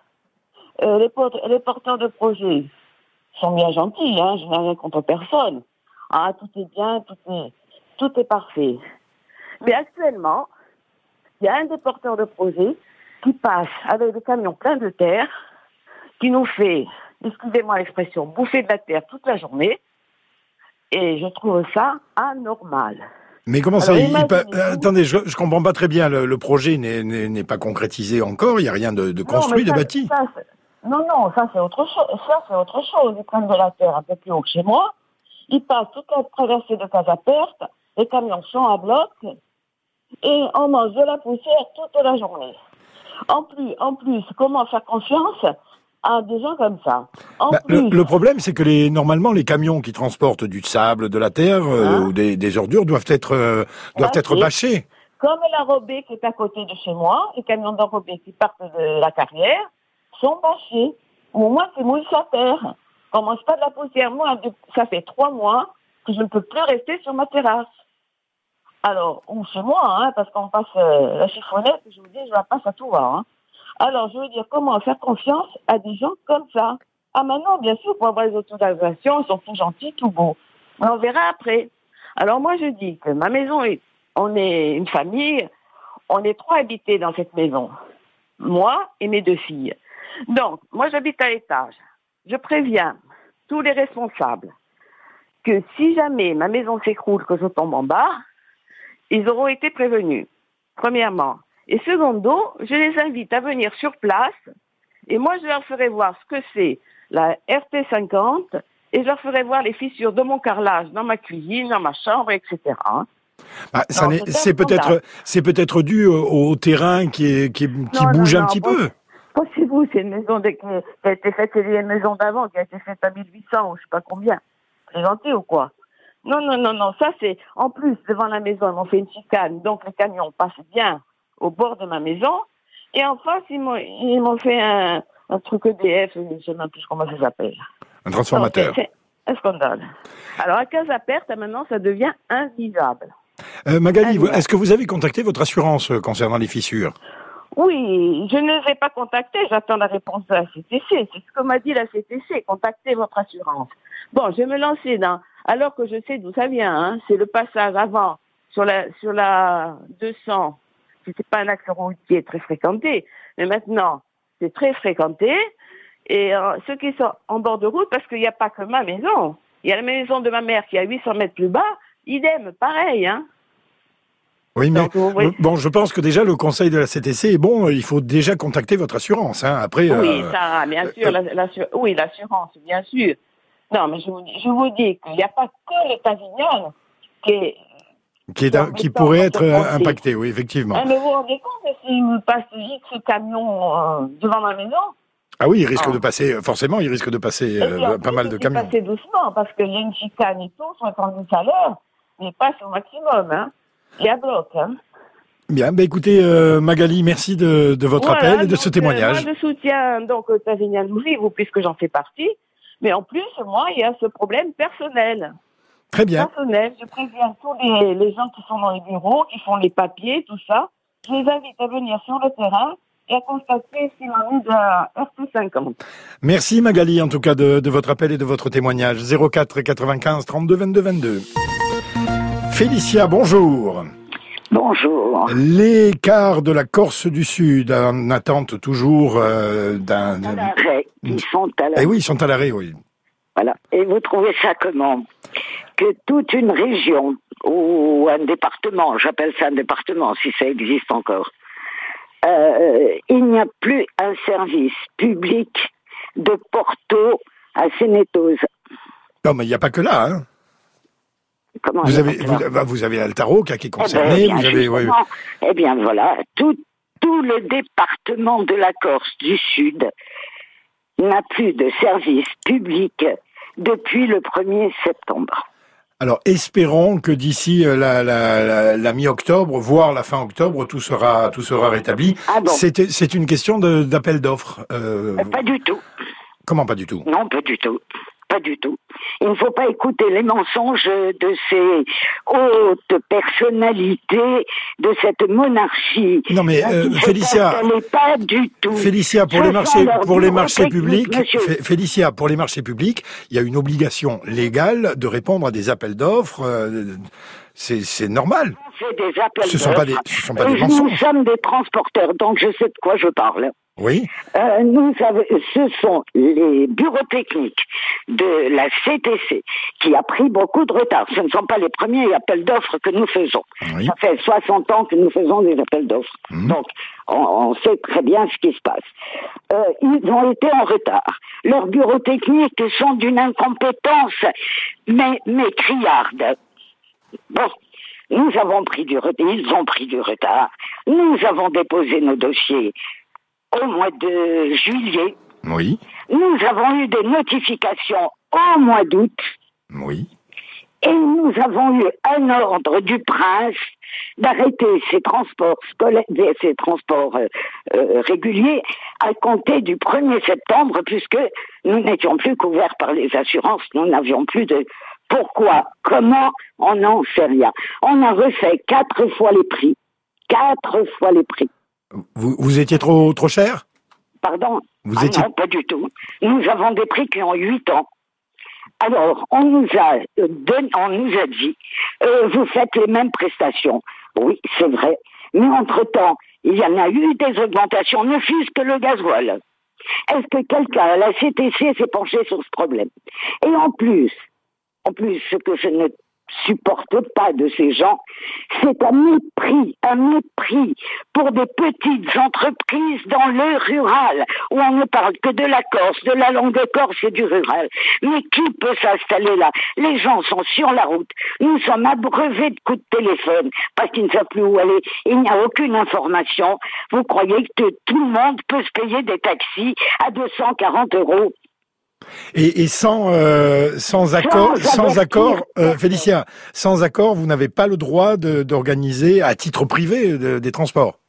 H: les porteurs de projets sont bien gentils, hein, je n'ai rien contre personne. Ah, tout est bien, tout est parfait. Mais actuellement, il y a un des porteurs de projets qui passe avec des camions pleins de terre, qui nous fait, excusez-moi l'expression, bouffer de la terre toute la journée. Et je trouve ça anormal.
G: Mais comment ça attendez, je comprends pas très bien. Le projet n'est pas concrétisé encore. Il n'y a rien de construit, de bâti.
H: Non, ça c'est autre chose. Ça c'est autre chose. Ils prennent de la terre un peu plus haut que chez moi. Ils passent toute la traversée de Casaperte. Les camions sont à bloc et on mange de la poussière toute la journée. En plus, comment faire confiance à des gens comme ça?
G: Le problème, c'est que normalement, les camions qui transportent du sable, de la terre ou des ordures doivent être bâchés.
H: Comme l'enrobé qui est à côté de chez moi, les camions d'enrobé qui partent de la carrière sont bâchés. Au moins, c'est mouille sa terre. On mange pas de la poussière. Moi, ça fait 3 mois que je ne peux plus rester sur ma terrasse. Alors, ou chez moi, hein, parce qu'on passe la chiffonnette, je vous dis, je la passe à tout va. Hein. Alors, je veux dire, comment faire confiance à des gens comme ça? Ah, maintenant, bien sûr, pour avoir les autorisations, ils sont tout gentils, tout beaux. Mais on verra après. Alors, moi, je dis que ma maison, on est une famille, on est 3 habités dans cette maison. Moi et mes 2 filles. Donc, moi, j'habite à l'étage. Je préviens tous les responsables que si jamais ma maison s'écroule, que je tombe en bas, ils auront été prévenus, premièrement. Et secondo, je les invite à venir sur place et moi, je leur ferai voir ce que c'est la RT50 et je leur ferai voir les fissures de mon carrelage dans ma cuisine, dans ma chambre, etc.
G: C'est peut-être dû au terrain qui bouge un petit peu.
H: Pensez-vous, c'est une maison qui a été faite, c'est une maison d'avant, qui a été faite à 1800 ou je sais pas combien. C'est gentil ou quoi? Non, ça c'est, en plus, devant la maison, ils m'ont fait une chicane, donc les camions passent bien au bord de ma maison, et en face, ils m'ont fait un truc EDF, je ne sais même plus comment ça s'appelle.
G: Un transformateur.
H: C'est un scandale. Alors à Casaperte, maintenant, ça devient invivable.
G: Magali, est-ce que vous avez contacté votre assurance concernant les fissures?
H: Oui, je ne les ai pas contactés, j'attends la réponse de la CTC. C'est ce que m'a dit la CTC, contactez votre assurance. Bon, je vais me lancer alors que je sais d'où ça vient, hein. C'est le passage avant, sur la 200, c'était pas un axe routier très fréquenté, mais maintenant, c'est très fréquenté. Et ceux qui sont en bord de route, parce qu'il n'y a pas que ma maison, il y a la maison de ma mère qui est à 800 mètres plus bas, idem, pareil, hein.
G: Oui, mais bon, je pense que déjà le conseil de la CTC est bon. Il faut déjà contacter votre assurance. Hein. Après,
H: oui, ça, bien sûr, l'assurance, bien sûr. Non, mais je vous dis qu'il n'y a pas que le Tavignon
G: qui pourrait être impacté. Oui, effectivement.
H: Ah, mais vous vous rendez compte que s'il me passe X camions devant ma maison?
G: Ah oui, il risque de passer. Forcément, il risque de passer pas mal de camions.
H: Passer doucement parce qu'il y a une chicane et tout, 70 à l'heure, mais passe au maximum, hein. Il y a bloc, hein.
G: Bien, écoutez, Magali, merci de votre appel et de ce témoignage.
H: Moi, je soutiens donc Tavignan Louis, puisque j'en fais partie, mais en plus, moi, il y a ce problème personnel.
G: Très bien.
H: Personnel, je préviens tous les gens qui sont dans les bureaux, qui font les papiers, tout ça, je les invite à venir sur le terrain et à constater ce qu'il en est de la RT50.
G: Merci Magali, en tout cas, de votre appel et de votre témoignage. 04 95 32 22 22. Félicia, bonjour.
I: Bonjour.
G: Les cars de la Corse du Sud en attente toujours d'un...
I: Ils sont à l'arrêt.
G: Eh oui, ils sont à l'arrêt, oui.
I: Voilà. Et vous trouvez ça comment? Que toute une région ou un département, j'appelle ça un département si ça existe encore, il n'y a plus un service public de Porto à Sénétose.
G: Non, mais il n'y a pas que là, hein.
I: Comment
G: vous avez Altaroca qui est concerné.
I: Eh bien voilà, tout le département de la Corse du Sud n'a plus de service public depuis le 1er septembre.
G: Alors, espérons que d'ici la mi-octobre, voire la fin octobre, tout sera rétabli.
I: Ah bon.
G: C'est une question d'appel d'offres.
I: Pas du tout.
G: Comment pas du tout?
I: Non, pas du tout. Pas du tout. Il ne faut pas écouter les mensonges de ces hautes personnalités de cette monarchie.
G: Non mais Félicia,
I: pas du tout.
G: Félicia, pour les marchés publics, Félicia, pour les marchés publics, il y a une obligation légale de répondre à des appels d'offres. C'est normal. Ce sont pas des mensonges.
I: Nous sommes des transporteurs, donc je sais de quoi je parle.
G: Oui.
I: Ce sont les bureaux techniques de la CTC qui a pris beaucoup de retard. Ce ne sont pas les premiers appels d'offres que nous faisons. Oui. Ça fait 60 ans que nous faisons des appels d'offres. Donc, on sait très bien ce qui se passe. Ils ont été en retard. Leurs bureaux techniques sont d'une incompétence, mais criarde. Bon. Nous avons pris du retard. Ils ont pris du retard. Nous avons déposé nos dossiers au mois de juillet.
G: Oui.
I: Nous avons eu des notifications au mois d'août.
G: Oui.
I: Et nous avons eu un ordre du prince d'arrêter ces transports scolaires, ces transports réguliers à compter du 1er septembre, puisque nous n'étions plus couverts par les assurances, nous n'avions plus de... Pourquoi? Comment? On n'en sait rien. On a refait 4 fois les prix. 4 fois les prix.
G: Vous étiez trop cher?
I: Pardon? Non, pas du tout. Nous avons des prix qui ont 8 ans. Alors, on nous a dit, vous faites les mêmes prestations. Oui, c'est vrai. Mais entre-temps, il y en a eu des augmentations, ne fût-ce que le gasoil. Est-ce que quelqu'un à la CTC s'est penché sur ce problème? Et en plus, ce que je ne supporte pas de ces gens, c'est un mépris pour des petites entreprises dans le rural, où on ne parle que de la Corse, de la langue corse et du rural. Mais qui peut s'installer là? Les gens sont sur la route, nous sommes abreuvés de coups de téléphone, parce qu'ils ne savent plus où aller, il n'y a aucune information. Vous croyez que tout le monde peut se payer des taxis à 240 €?
G: Et sans accord, Félicia, sans accord, vous n'avez pas le droit d'organiser à titre privé des transports.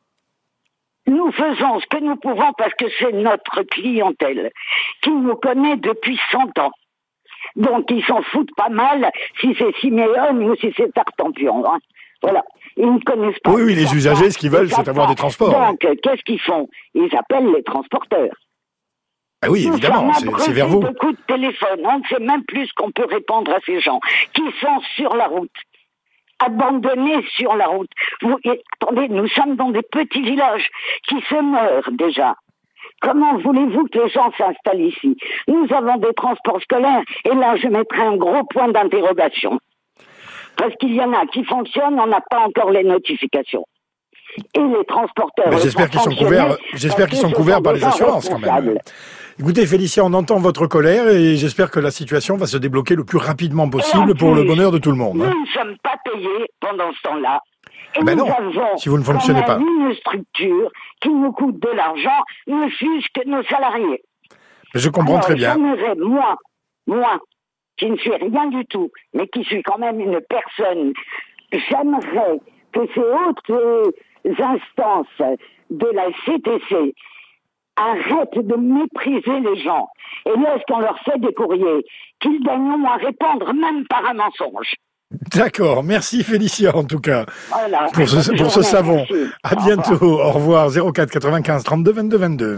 I: Nous faisons ce que nous pouvons parce que c'est notre clientèle qui nous connaît depuis 100 ans. Donc ils s'en foutent pas mal si c'est Siméon ou si c'est Tartampion. Hein. Voilà. Ils ne connaissent pas.
G: Oui, les usagers, ce qu'ils veulent, c'est avoir des transports.
I: Donc, qu'est-ce qu'ils font? Ils appellent les transporteurs.
G: Ah oui, évidemment, c'est vers vous.
I: De coups de téléphone, on ne sait même plus ce qu'on peut répondre à ces gens qui sont sur la route, abandonnés sur la route. Attendez, nous sommes dans des petits villages qui se meurent déjà. Comment voulez-vous que les gens s'installent ici? Nous avons des transports scolaires et là je mettrai un gros point d'interrogation. Parce qu'il y en a qui fonctionnent, on n'a pas encore les notifications. Et les transporteurs...
G: J'espère qu'ils sont couverts par les assurances quand même. Écoutez Félicia, on entend votre colère et j'espère que la situation va se débloquer le plus rapidement possible pour le bonheur de tout le monde.
I: Nous ne sommes pas payés pendant ce temps-là. Et
G: ben
I: nous
G: non,
I: avons
G: si vous ne fonctionnez pas.
I: Une structure qui nous coûte de l'argent, ne fût-ce que nos salariés.
G: Je comprends très bien.
I: J'aimerais, moi, qui ne suis rien du tout, mais qui suis quand même une personne, j'aimerais que ces hautes instances de la CTC arrêtent de mépriser les gens. Et lorsqu'on leur fait des courriers, qu'ils daignent à répondre même par un mensonge.
G: D'accord, merci Félicia en tout cas
I: voilà.
G: pour ce savon. À bientôt, au revoir. 04 95 32 22 22.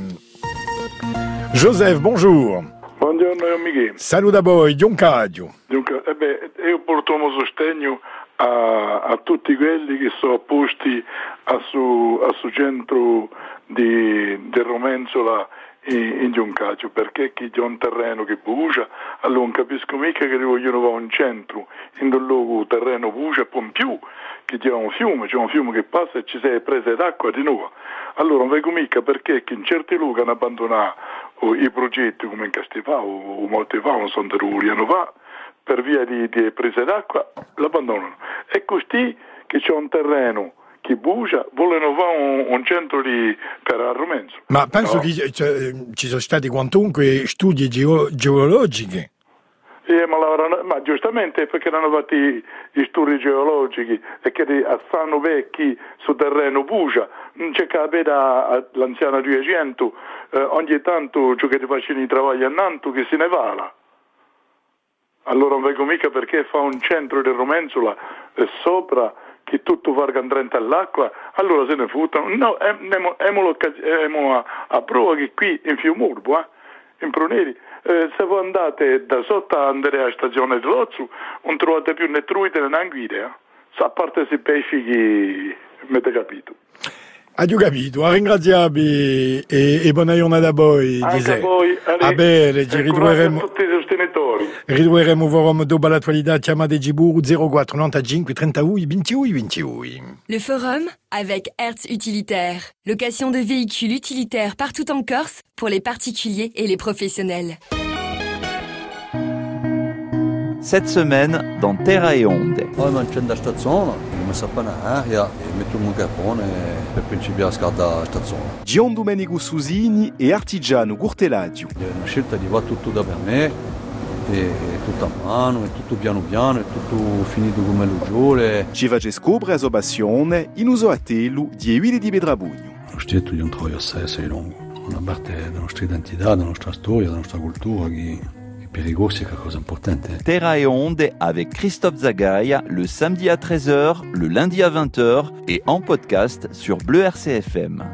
G: Joseph, bonjour.
J: Buongiorno amici.
G: Saluda voi, Giuncadio.
J: Io porto un sostegno a tutti quelli che sono posti a su centro di Romenzola in Giuncadio, perché chi c'è un terreno che brucia, allora non capisco mica che vogliono fare un centro in un luogo il terreno brucia, poi in più che c'è un fiume che passa e ci sei prese d'acqua di nuovo. Allora non vedo mica perché in certi luoghi hanno abbandonato i progetti come in Castifà o molti fa, non sono deruti, hanno fa per via di prese d'acqua, l'abbandonano. E così che c'è un terreno che bugia, vogliono fare un centro lì per Arromenzo.
G: Ma penso che ci sono stati quantunque studi geologici.
J: Ma giustamente perché non hanno fatto gli studi geologici e che stanno vecchi sul terreno bugia, non c'è che veda l'anziano 200, ogni tanto ciò che ti facciano i lavori a Nanto che se ne va. Allora non vedo mica perché fa un centro di Romenzola sopra che tutto varga andrente all'acqua, allora se ne fottano. No, abbiamo a prova che qui in Fiumurbo, in Pruneri, se voi andate da sotto andare alla stazione di Lozzo, non trovate più né truite né anguide, a parte se pesci che avete capito.
G: Abbiamo capito, ringraziamovi e buona giornata a voi.
J: Anche a voi,
G: bene, ci
J: ritroveremo. Tutti i sostenitori.
G: Ritrovveremo dopo l'attualità, chiamate Giburu 04 95 31 28 28.
B: Le forum avec Hertz Utilitaire. Location de véhicules utilitaires partout en Corse pour les particuliers et les professionnels.
A: Cette semaine, dans Terra e Onde.
K: Non c'è da stazione, come sapete, mettiamo un capone per principiare a scaldare la stazione.
W: Gian Domenico Susini e Artigiano Gurtelaggio.
K: È una scelta di va tutto da per me, è tutto a mano, è tutto piano piano, è tutto finito come lo giore.
W: Ci va scopre a sobazione in uso a telu di Evile di Bedrabugno.
K: Lo Stato di un troio assai lungo, una parte della nostra identità, della nostra storia, della nostra cultura che per i Corsi è una cosa importante.
A: Terra e Onde avec Christophe Zagaia le samedi à 13h, le lundi à 20h et en podcast sur Bleu RCFM.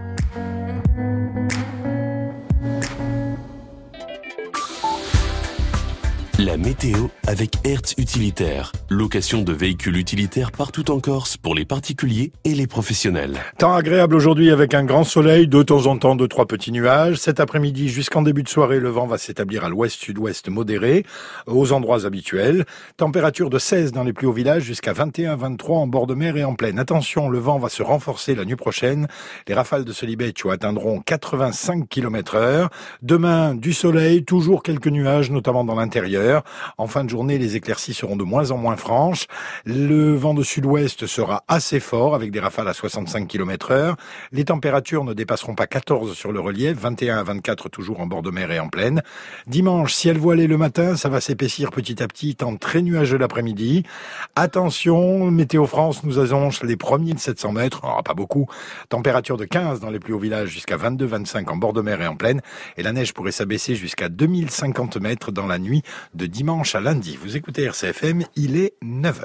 E: La météo avec Hertz Utilitaire. Location de véhicules utilitaires partout en Corse pour les particuliers et les professionnels.
G: Temps agréable aujourd'hui avec un grand soleil, de temps en temps 2-3 petits nuages. Cet après-midi jusqu'en début de soirée, le vent va s'établir à l'ouest-sud-ouest modéré, aux endroits habituels. Température de 16 dans les plus hauts villages jusqu'à 21-23 en bord de mer et en plaine. Attention, le vent va se renforcer la nuit prochaine. Les rafales de Solibeccio atteindront 85 km/h. Demain, du soleil, toujours quelques nuages, notamment dans l'intérieur. En fin de journée, les éclaircies seront de moins en moins franches. Le vent de sud-ouest sera assez fort avec des rafales à 65 km/h. Les températures ne dépasseront pas 14 sur le relief, 21 à 24 toujours en bord de mer et en plaine. Dimanche, ciel voilé le matin, ça va s'épaissir petit à petit, temps très nuageux l'après-midi. Attention, Météo France nous annonce les premiers de 700 mètres, pas beaucoup. Température de 15 dans les plus hauts villages jusqu'à 22-25 en bord de mer et en plaine. Et la neige pourrait s'abaisser jusqu'à 2050 mètres dans la nuit de dimanche à lundi. Vous écoutez RCFM, il est 9h.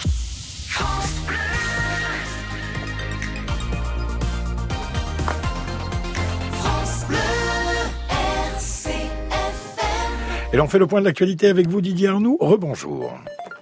G: Et l'on fait le point de l'actualité avec vous, Didier Arnoux. Rebonjour.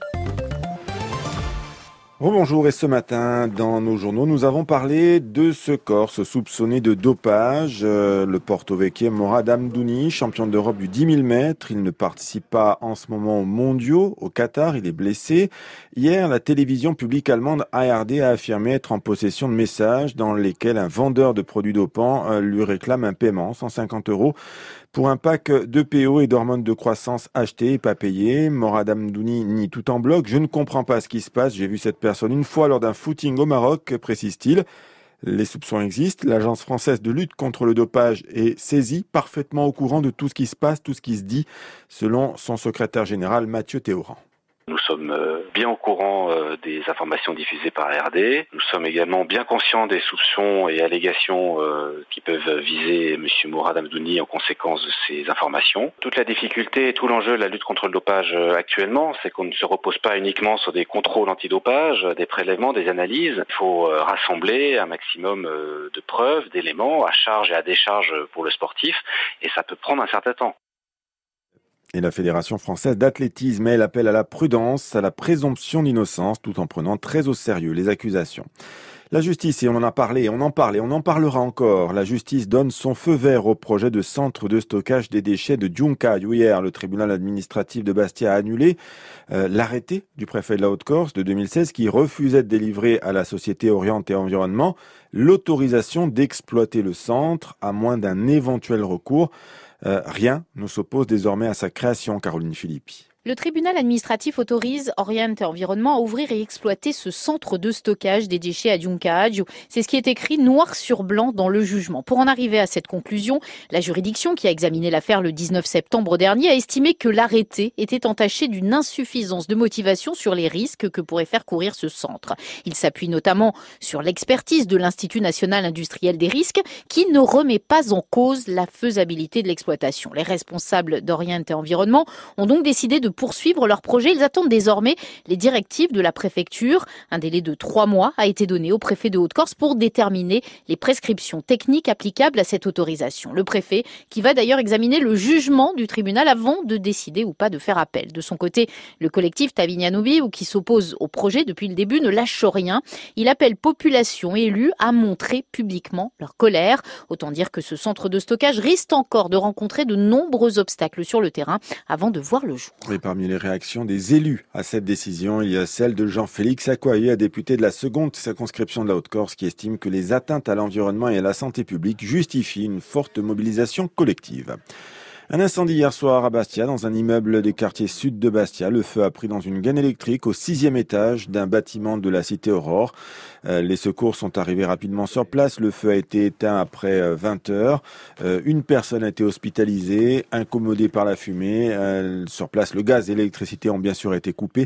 T: Bonjour, et ce matin, dans nos journaux, nous avons parlé de ce Corse soupçonné de dopage, le porto-vecchien Morad Amdouni, champion d'Europe du 10 000 mètres. Il ne participe pas en ce moment aux mondiaux au Qatar, il est blessé. Hier, la télévision publique allemande ARD a affirmé être en possession de messages dans lesquels un vendeur de produits dopants lui réclame un paiement, 150 € pour un pack de PO et d'hormones de croissance achetés et pas payés. Morad Amdouni nie tout en bloc. Je ne comprends pas ce qui se passe. J'ai vu cette personne une fois lors d'un footing au Maroc, précise-t-il. Les soupçons existent. L'agence française de lutte contre le dopage est saisie, parfaitement au courant de tout ce qui se passe, tout ce qui se dit, selon son secrétaire général Mathieu Théoran.
L: Nous sommes bien au courant des informations diffusées par ARD. Nous sommes également bien conscients des soupçons et allégations qui peuvent viser M. Morad Amdouni en conséquence de ces informations. Toute la difficulté et tout l'enjeu de la lutte contre le dopage actuellement, c'est qu'on ne se repose pas uniquement sur des contrôles antidopage, des prélèvements, des analyses. Il faut rassembler un maximum de preuves, d'éléments à charge et à décharge pour le sportif, et ça peut prendre un certain temps.
T: Et la Fédération française d'athlétisme, elle appelle à la prudence, à la présomption d'innocence, tout en prenant très au sérieux les accusations. La justice, et on en a parlé, on en parlera encore. La justice donne son feu vert au projet de centre de stockage des déchets de Giuncaio. Hier, le tribunal administratif de Bastia a annulé l'arrêté du préfet de la Haute-Corse de 2016 qui refusait de délivrer à la société Oriente et Environnement l'autorisation d'exploiter le centre à moins d'un éventuel recours. Rien ne s'oppose désormais à sa création, Caroline Philippi.
M: Le tribunal administratif autorise Orient Environnement à ouvrir et exploiter ce centre de stockage des déchets à Diuncaagio. C'est ce qui est écrit noir sur blanc dans le jugement. Pour en arriver à cette conclusion, la juridiction qui a examiné l'affaire le 19 septembre dernier a estimé que l'arrêté était entaché d'une insuffisance de motivation sur les risques que pourrait faire courir ce centre. Il s'appuie notamment sur l'expertise de l'Institut national industriel des risques qui ne remet pas en cause la faisabilité de l'exploitation. Les responsables d'Orient Environnement ont donc décidé de poursuivre leur projet. Ils attendent désormais les directives de la préfecture. Un délai de 3 mois a été donné au préfet de Haute-Corse pour déterminer les prescriptions techniques applicables à cette autorisation. Le préfet qui va d'ailleurs examiner le jugement du tribunal avant de décider ou pas de faire appel. De son côté, le collectif Tavignanobi, qui s'oppose au projet depuis le début, ne lâche rien. Il appelle population et élus à montrer publiquement leur colère. Autant dire que ce centre de stockage risque encore de rencontrer de nombreux obstacles sur le terrain avant de voir le jour.
T: Et parmi les réactions des élus à cette décision, il y a celle de Jean-Félix Acquaillé, député de la seconde circonscription de la Haute-Corse, qui estime que les atteintes à l'environnement et à la santé publique justifient une forte mobilisation collective. Un incendie hier soir à Bastia, dans un immeuble des quartiers sud de Bastia. Le feu a pris dans une gaine électrique au 6e étage d'un bâtiment de la cité Aurore. Les secours sont arrivés rapidement sur place. Le feu a été éteint après 20 heures. Une personne a été hospitalisée, incommodée par la fumée. Sur place, le gaz et l'électricité ont bien sûr été coupés.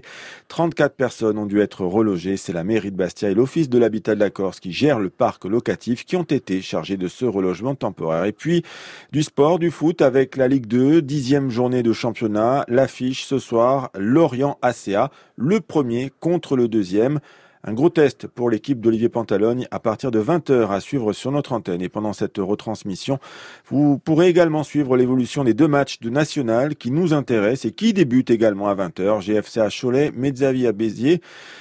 T: 34 personnes ont dû être relogées. C'est la mairie de Bastia et l'Office de l'habitat de la Corse qui gèrent le parc locatif qui ont été chargés de ce relogement temporaire. Et puis, du sport, du foot avec la Ligue 2, 10e journée de championnat. L'affiche ce soir, Lorient ACA, le premier contre le deuxième. Un gros test pour l'équipe d'Olivier Pantalogne à partir de 20h à suivre sur notre antenne. Et pendant cette retransmission, vous pourrez également suivre l'évolution des 2 matchs de national qui nous intéressent et qui débutent également à 20h. GFCA Cholet, Mezzavia Béziers.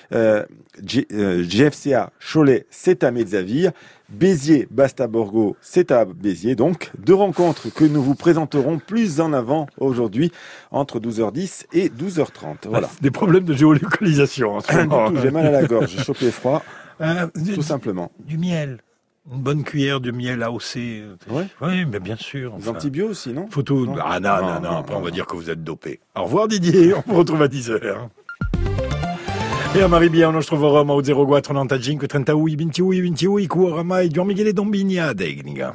T: GFCA Cholet, c'est à Mezzavia. Béziers, Basta-Borgo, c'est à Béziers. Donc, 2 rencontres que nous vous présenterons plus en avant aujourd'hui, entre 12h10 et 12h30. Voilà.
G: Des problèmes de géolocalisation.
T: Du tout, j'ai mal à la gorge, j'ai chopé froid, tout simplement.
G: Du miel. Une bonne cuillère de miel AOC.
T: Ouais.
G: Oui, mais bien sûr.
T: Des antibio aussi, non?
G: Photo. Non. Ah non. Après, on va dire que vous êtes dopé. Au revoir Didier, on vous retrouve à 10h. E a Maribia, nostro forum au 0495 38 28 28 qui oramai Gian Michele Dombini a Degnica.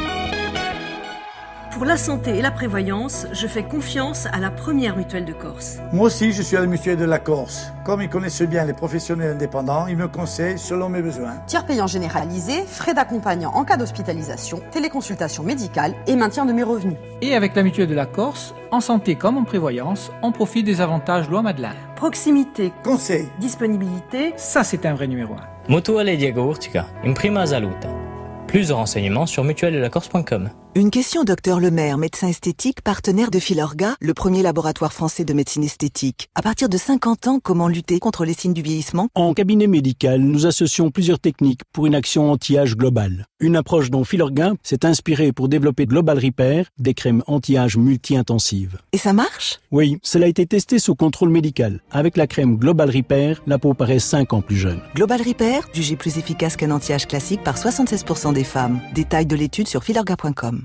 N: Pour la santé et la prévoyance, je fais confiance à la première mutuelle de Corse.
O: Moi aussi, je suis à la mutuelle de la Corse. Comme ils connaissent bien les professionnels indépendants, ils me conseillent selon mes besoins.
Q: Tiers payant généralisé, frais d'accompagnant en cas d'hospitalisation, téléconsultation médicale et maintien de mes revenus.
R: Et avec la mutuelle de la Corse, en santé comme en prévoyance, on profite des avantages loi Madeleine.
N: Proximité,
O: conseil,
N: disponibilité,
R: ça c'est un vrai numéro 1.
S: Mutuelle Diego Urtica, in prima saluta. Plus de renseignements sur mutuelle-de-la-Corse.com.
P: Une question Dr Lemaire, médecin esthétique, partenaire de Filorga, le premier laboratoire français de médecine esthétique. À partir de 50 ans, comment lutter contre les signes du vieillissement?
Y: En cabinet médical, nous associons plusieurs techniques pour une action anti-âge globale. Une approche dont Filorga s'est inspirée pour développer Global Repair, des crèmes anti-âge multi-intensives.
P: Et ça marche?
Y: Oui, cela a été testé sous contrôle médical. Avec la crème Global Repair, la peau paraît 5 ans plus jeune.
P: Global Repair, jugé plus efficace qu'un anti-âge classique par 76% des femmes. Détails de l'étude sur filorga.com.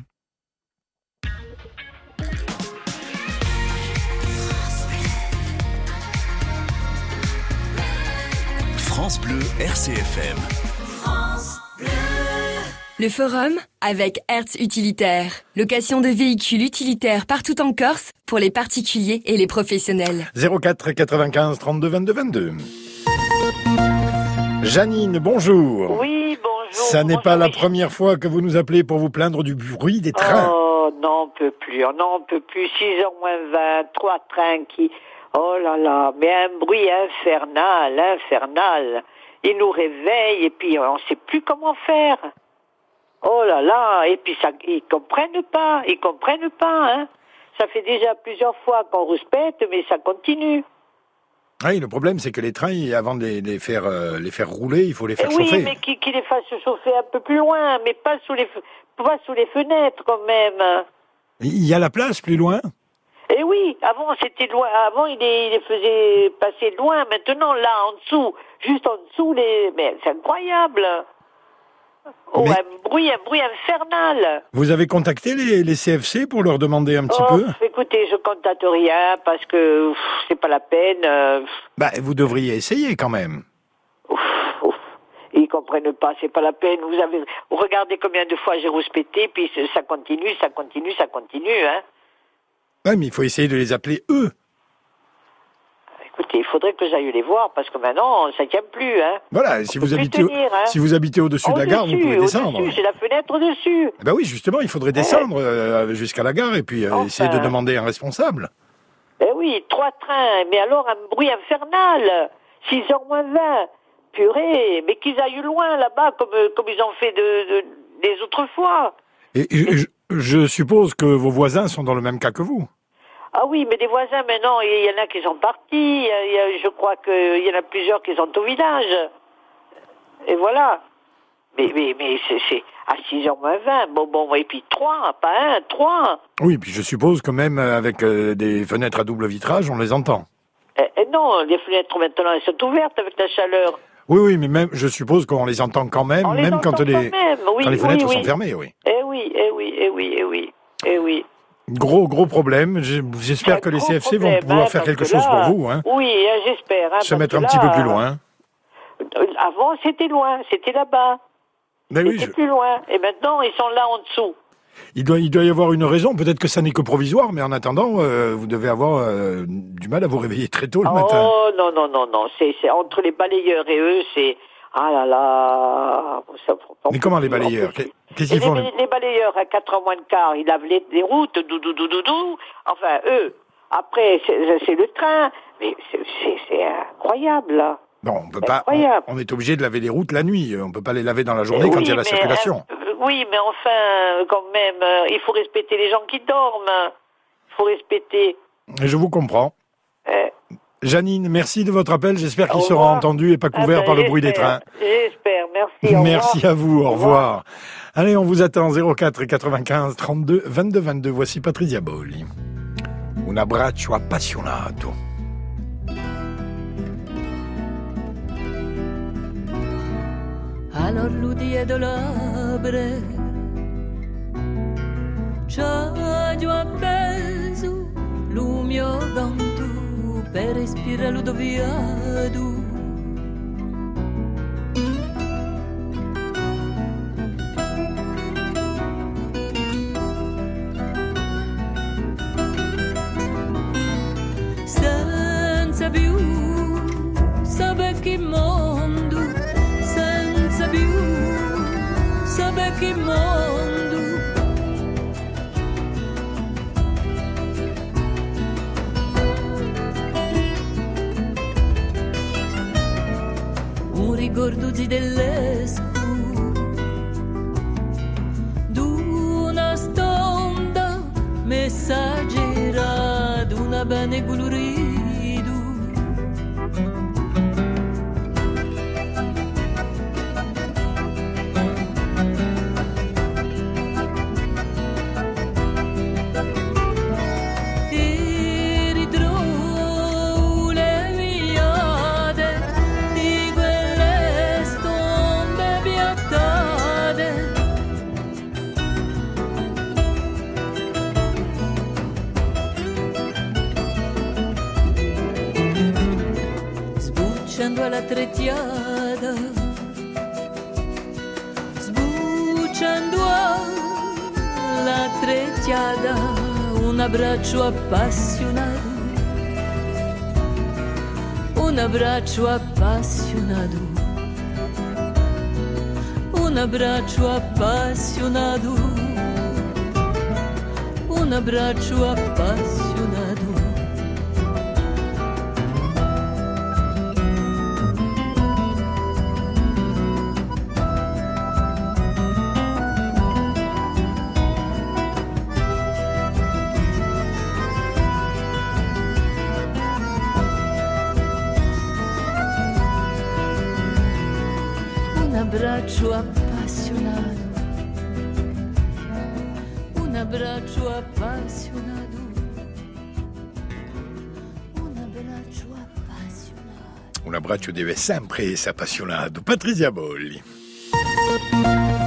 B: France Bleu RCFM. France Bleu. Le forum avec Hertz Utilitaire. Location de véhicules utilitaires partout en Corse pour les particuliers et les professionnels.
G: 04 95 32 22 22. Janine, bonjour.
Z: Oui, bonjour.
G: Ça n'est pas la première fois que vous nous appelez pour vous plaindre du bruit des trains.
Z: Oh, non, on peut plus. 6h moins 20, 3 trains qui... Oh là là, mais un bruit infernal. Ils nous réveillent et puis on ne sait plus comment faire. Oh là là, et puis ça, ils comprennent pas, hein. Ça fait déjà plusieurs fois qu'on respecte, mais ça continue.
G: Oui, le problème c'est que les trains, avant de les faire rouler, il faut les faire chauffer.
Z: Oui, mais qu'ils les fassent chauffer un peu plus loin, mais pas sous les fenêtres quand même.
G: Il y a la place plus loin?
Z: Eh oui, avant c'était loin, avant il les faisait passer loin, maintenant là en dessous, juste en dessous, mais c'est incroyable. Oh, un bruit infernal.
G: Vous avez contacté les CFC pour leur demander un petit peu?
Z: Écoutez, je contacte rien parce que c'est pas la peine.
G: Vous devriez essayer quand même.
Z: Ils comprennent pas, c'est pas la peine. Vous regardez combien de fois j'ai rouspété, puis ça continue, hein.
G: Ouais, mais il faut essayer de les appeler eux.
Z: Écoutez, il faudrait que j'aille les voir parce que maintenant, ça tient plus, hein.
G: Voilà, si vous habitez au-dessus de la gare, vous pouvez descendre.
Z: J'ai la fenêtre au-dessus.
G: Oui, justement, il faudrait descendre jusqu'à la gare et puis essayer de demander un responsable.
Z: Oui, 3 trains, mais alors un bruit infernal. 6h moins 20. Purée, mais qu'ils aillent loin là-bas comme ils ont fait des autres fois.
G: Et je suppose que vos voisins sont dans le même cas que vous.
Z: Ah oui, mais des voisins maintenant, il y en a qui sont partis. Je crois qu'il y en a plusieurs qui sont au village. Et voilà. Mais c'est à 6h moins 20. Bon, et puis 3, pas 1, 3.
G: Oui, puis je suppose que même avec des fenêtres à double vitrage, on les entend.
Z: Non, les fenêtres maintenant, elles sont ouvertes avec la chaleur.
G: Oui, mais même, je suppose qu'on les entend quand même, quand les fenêtres sont fermées, oui.
Z: Eh oui.
G: Gros problème. J'espère que les CFC vont pouvoir faire quelque chose pour vous. Hein.
Z: Oui, j'espère.
G: Se mettre un petit peu plus loin.
Z: Avant, c'était loin, c'était là-bas. C'était plus loin. Et maintenant, ils sont là en dessous.
G: Il doit y avoir une raison. Peut-être que ça n'est que provisoire, mais en attendant, vous devez avoir du mal à vous réveiller très tôt le matin.
Z: Oh, non. C'est entre les balayeurs et eux, c'est... Ah là là...
G: Mais comment les balayeurs? Qu'est-ce qu'ils font?
Z: Les balayeurs, à 4h moins de quart, ils lavent les routes, doudou. Enfin, eux. Après, c'est le train. Mais c'est incroyable, là.
G: Non, on peut pas. On est obligé de laver les routes la nuit. On peut pas les laver dans la journée quand il y a la circulation.
Z: Oui, mais enfin, quand même, il faut respecter les gens qui dorment. Il faut respecter.
G: Je vous comprends. Janine, merci de votre appel. J'espère qu'il sera entendu et pas couvert par le bruit des trains.
Z: J'espère, merci.
G: Merci à vous, au revoir. Allez, on vous attend 04 95 32 22 22. Voici Patrizia Bolli. Un abbraccio appassionato.
C: All'orludia dell'abre c'ho appeso il mio canto per respirare l'udoviado. Senza più sapere che mondo, senza più sapere che mondo. Un ricordo dell'espo d'una stonda messaggera d'una bene colorito. Alla trecciata, sbucciando alla trecciata, un abbraccio appassionato, un abbraccio appassionato, un abbraccio appassionato, un abbraccio appassionato. Un abbraccio appassionato, un abbraccio appassionato, un abbraccio appassionato.
G: Un abbraccio deve sempre essere appassionato. Patrizia Bolli.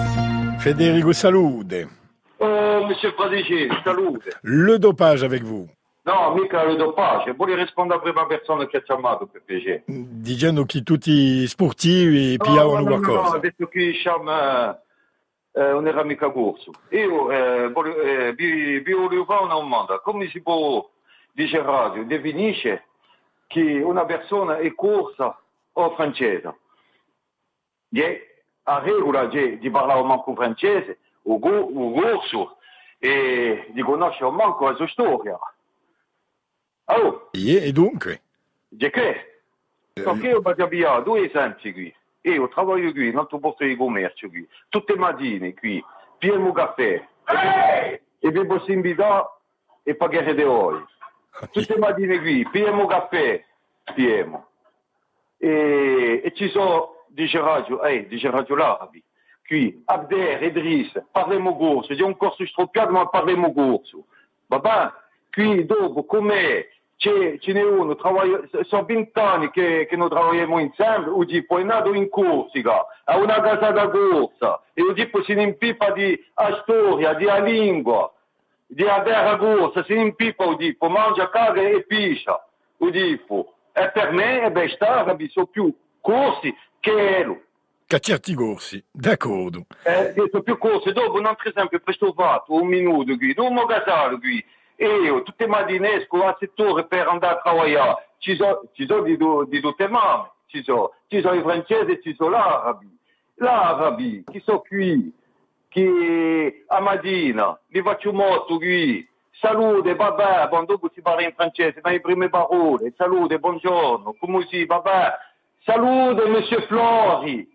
G: Federico, salute.
D: Monsieur Pradici, salute.
G: Le dopage avec vous.
D: No, mica il dopage. Voglio rispondere alla prima persona che ha chiamato PPG.
G: Dicendo che tutti i sportivi pigliavano qualcosa.
D: No, ha detto che non era mica corso. Io vi volevo fare una domanda. Come si può, dice radio, definisce che una persona è corsa o francese? A regola di parlare manco francese, o corso, e di conoscere manco la sua storia. Allora,
G: e dunque?
D: Di che? Perché io vado via 2 esempi qui. Io lavoro qui, in altro posto di commercio qui. Tutte le mattine qui, pieno caffè. E vi posso invitare e pagare dei ore. Tutte le mattine qui, pieno caffè, pieno. E ci sono, dice radio l'arabi. Qui, Abder, Idris, parliamo corso. C'è un corso stroppiato, ma parliamo corso. Va bene? Qui, dopo, com'è? Ce n'è uno, sono 20 anni che noi lavoriamo insieme, o tipo è nato in Corsica, ha una casa da corsa, e o tipo si impipa di storia, di lingua, di terra corsa, si impipa o tipo, mangia, caga e piscia, o tipo. E per me, sta arabi sono più corsi che lui.
G: Che certi corsi, d'accordo.
D: Sono più corsi, dopo, un altro esempio, questo fatto, un minuto qui, non ho casato qui. E io, tutte le mattine esco al settore per andare a lavorare. Ci sono di tutte le mamme, ci sono i francesi, ci sono l'arabi, che sono qui, che a mattina, li faccio molto qui, salute, vabbè, dopo si parla in francese, dalle prime parole, salute, buongiorno, come si, vabbè, salute, monsieur Flori,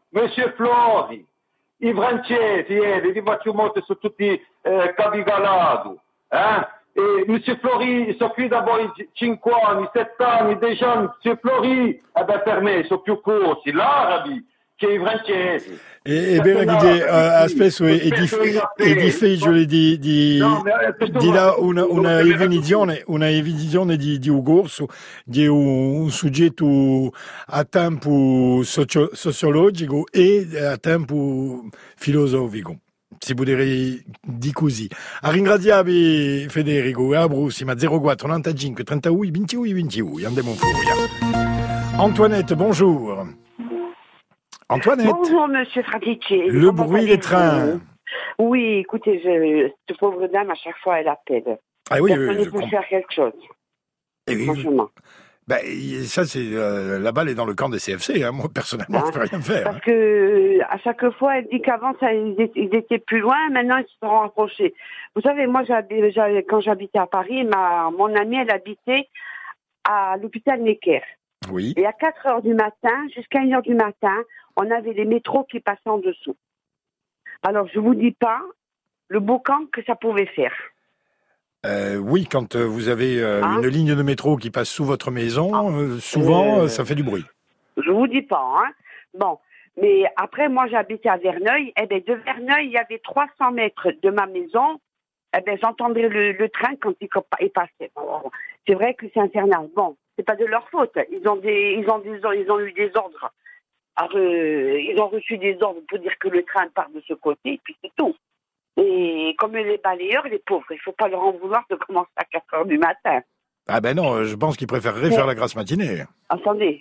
D: i francesi, li faccio molto, sono tutti capigalati. E Monsieur Flori, sono qui da voi 5 anni, 7 anni, 10 anni, Monsieur Flori, per me sono più corsi l'arabi che i francesi.
G: E bene, spesso è difficile di dare una evidenzione di un corso, di un soggetto a tempo sociologico e a tempo filosofico. Si può dire di così. A ringraziare Federico e a prossima 04 95 31 21 21. Andiamo fuori. Antoinette, bonjour. Antoinette.
F: Bonjour, monsieur Fratici.
G: Le bruit des trains.
F: Oui, écoutez, cette pauvre dame, à chaque fois, elle appelle.
G: Ah oui,
F: il faut faire quelque chose. Franchement.
G: Ben, ça, c'est la balle est dans le camp des CFC. Hein. Moi, personnellement, je peux rien faire.
F: Parce que à chaque fois, elle dit qu'avant, ils étaient plus loin. Maintenant, ils se sont rapprochés. Vous savez, moi, quand j'habitais à Paris, mon amie, elle habitait à l'hôpital Necker.
G: Oui.
F: Et à 4 heures du matin, jusqu'à 1 heure du matin, on avait les métros qui passaient en dessous. Alors, je vous dis pas le beau camp que ça pouvait faire.
G: Oui, quand vous avez une ligne de métro qui passe sous votre maison, souvent, ça fait du bruit.
F: Je vous dis pas, hein. Bon, mais après, moi, j'habitais à Verneuil. Eh bien, de Verneuil, il y avait 300 mètres de ma maison. Eh bien, j'entendais le train quand il passait. Bon, c'est vrai que c'est infernal. Bon, c'est pas de leur faute. Ils ont eu des ordres. Alors, ils ont reçu des ordres pour dire que le train part de ce côté, et puis c'est tout. Et comme les balayeurs, les pauvres, il ne faut pas leur en vouloir de commencer à 4 heures du matin.
G: Ah ben non, je pense qu'ils préféreraient faire la grasse matinée.
F: Attendez,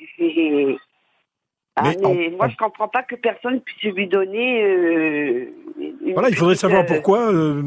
F: moi je comprends pas que personne puisse lui donner...
G: Voilà, il faudrait savoir pourquoi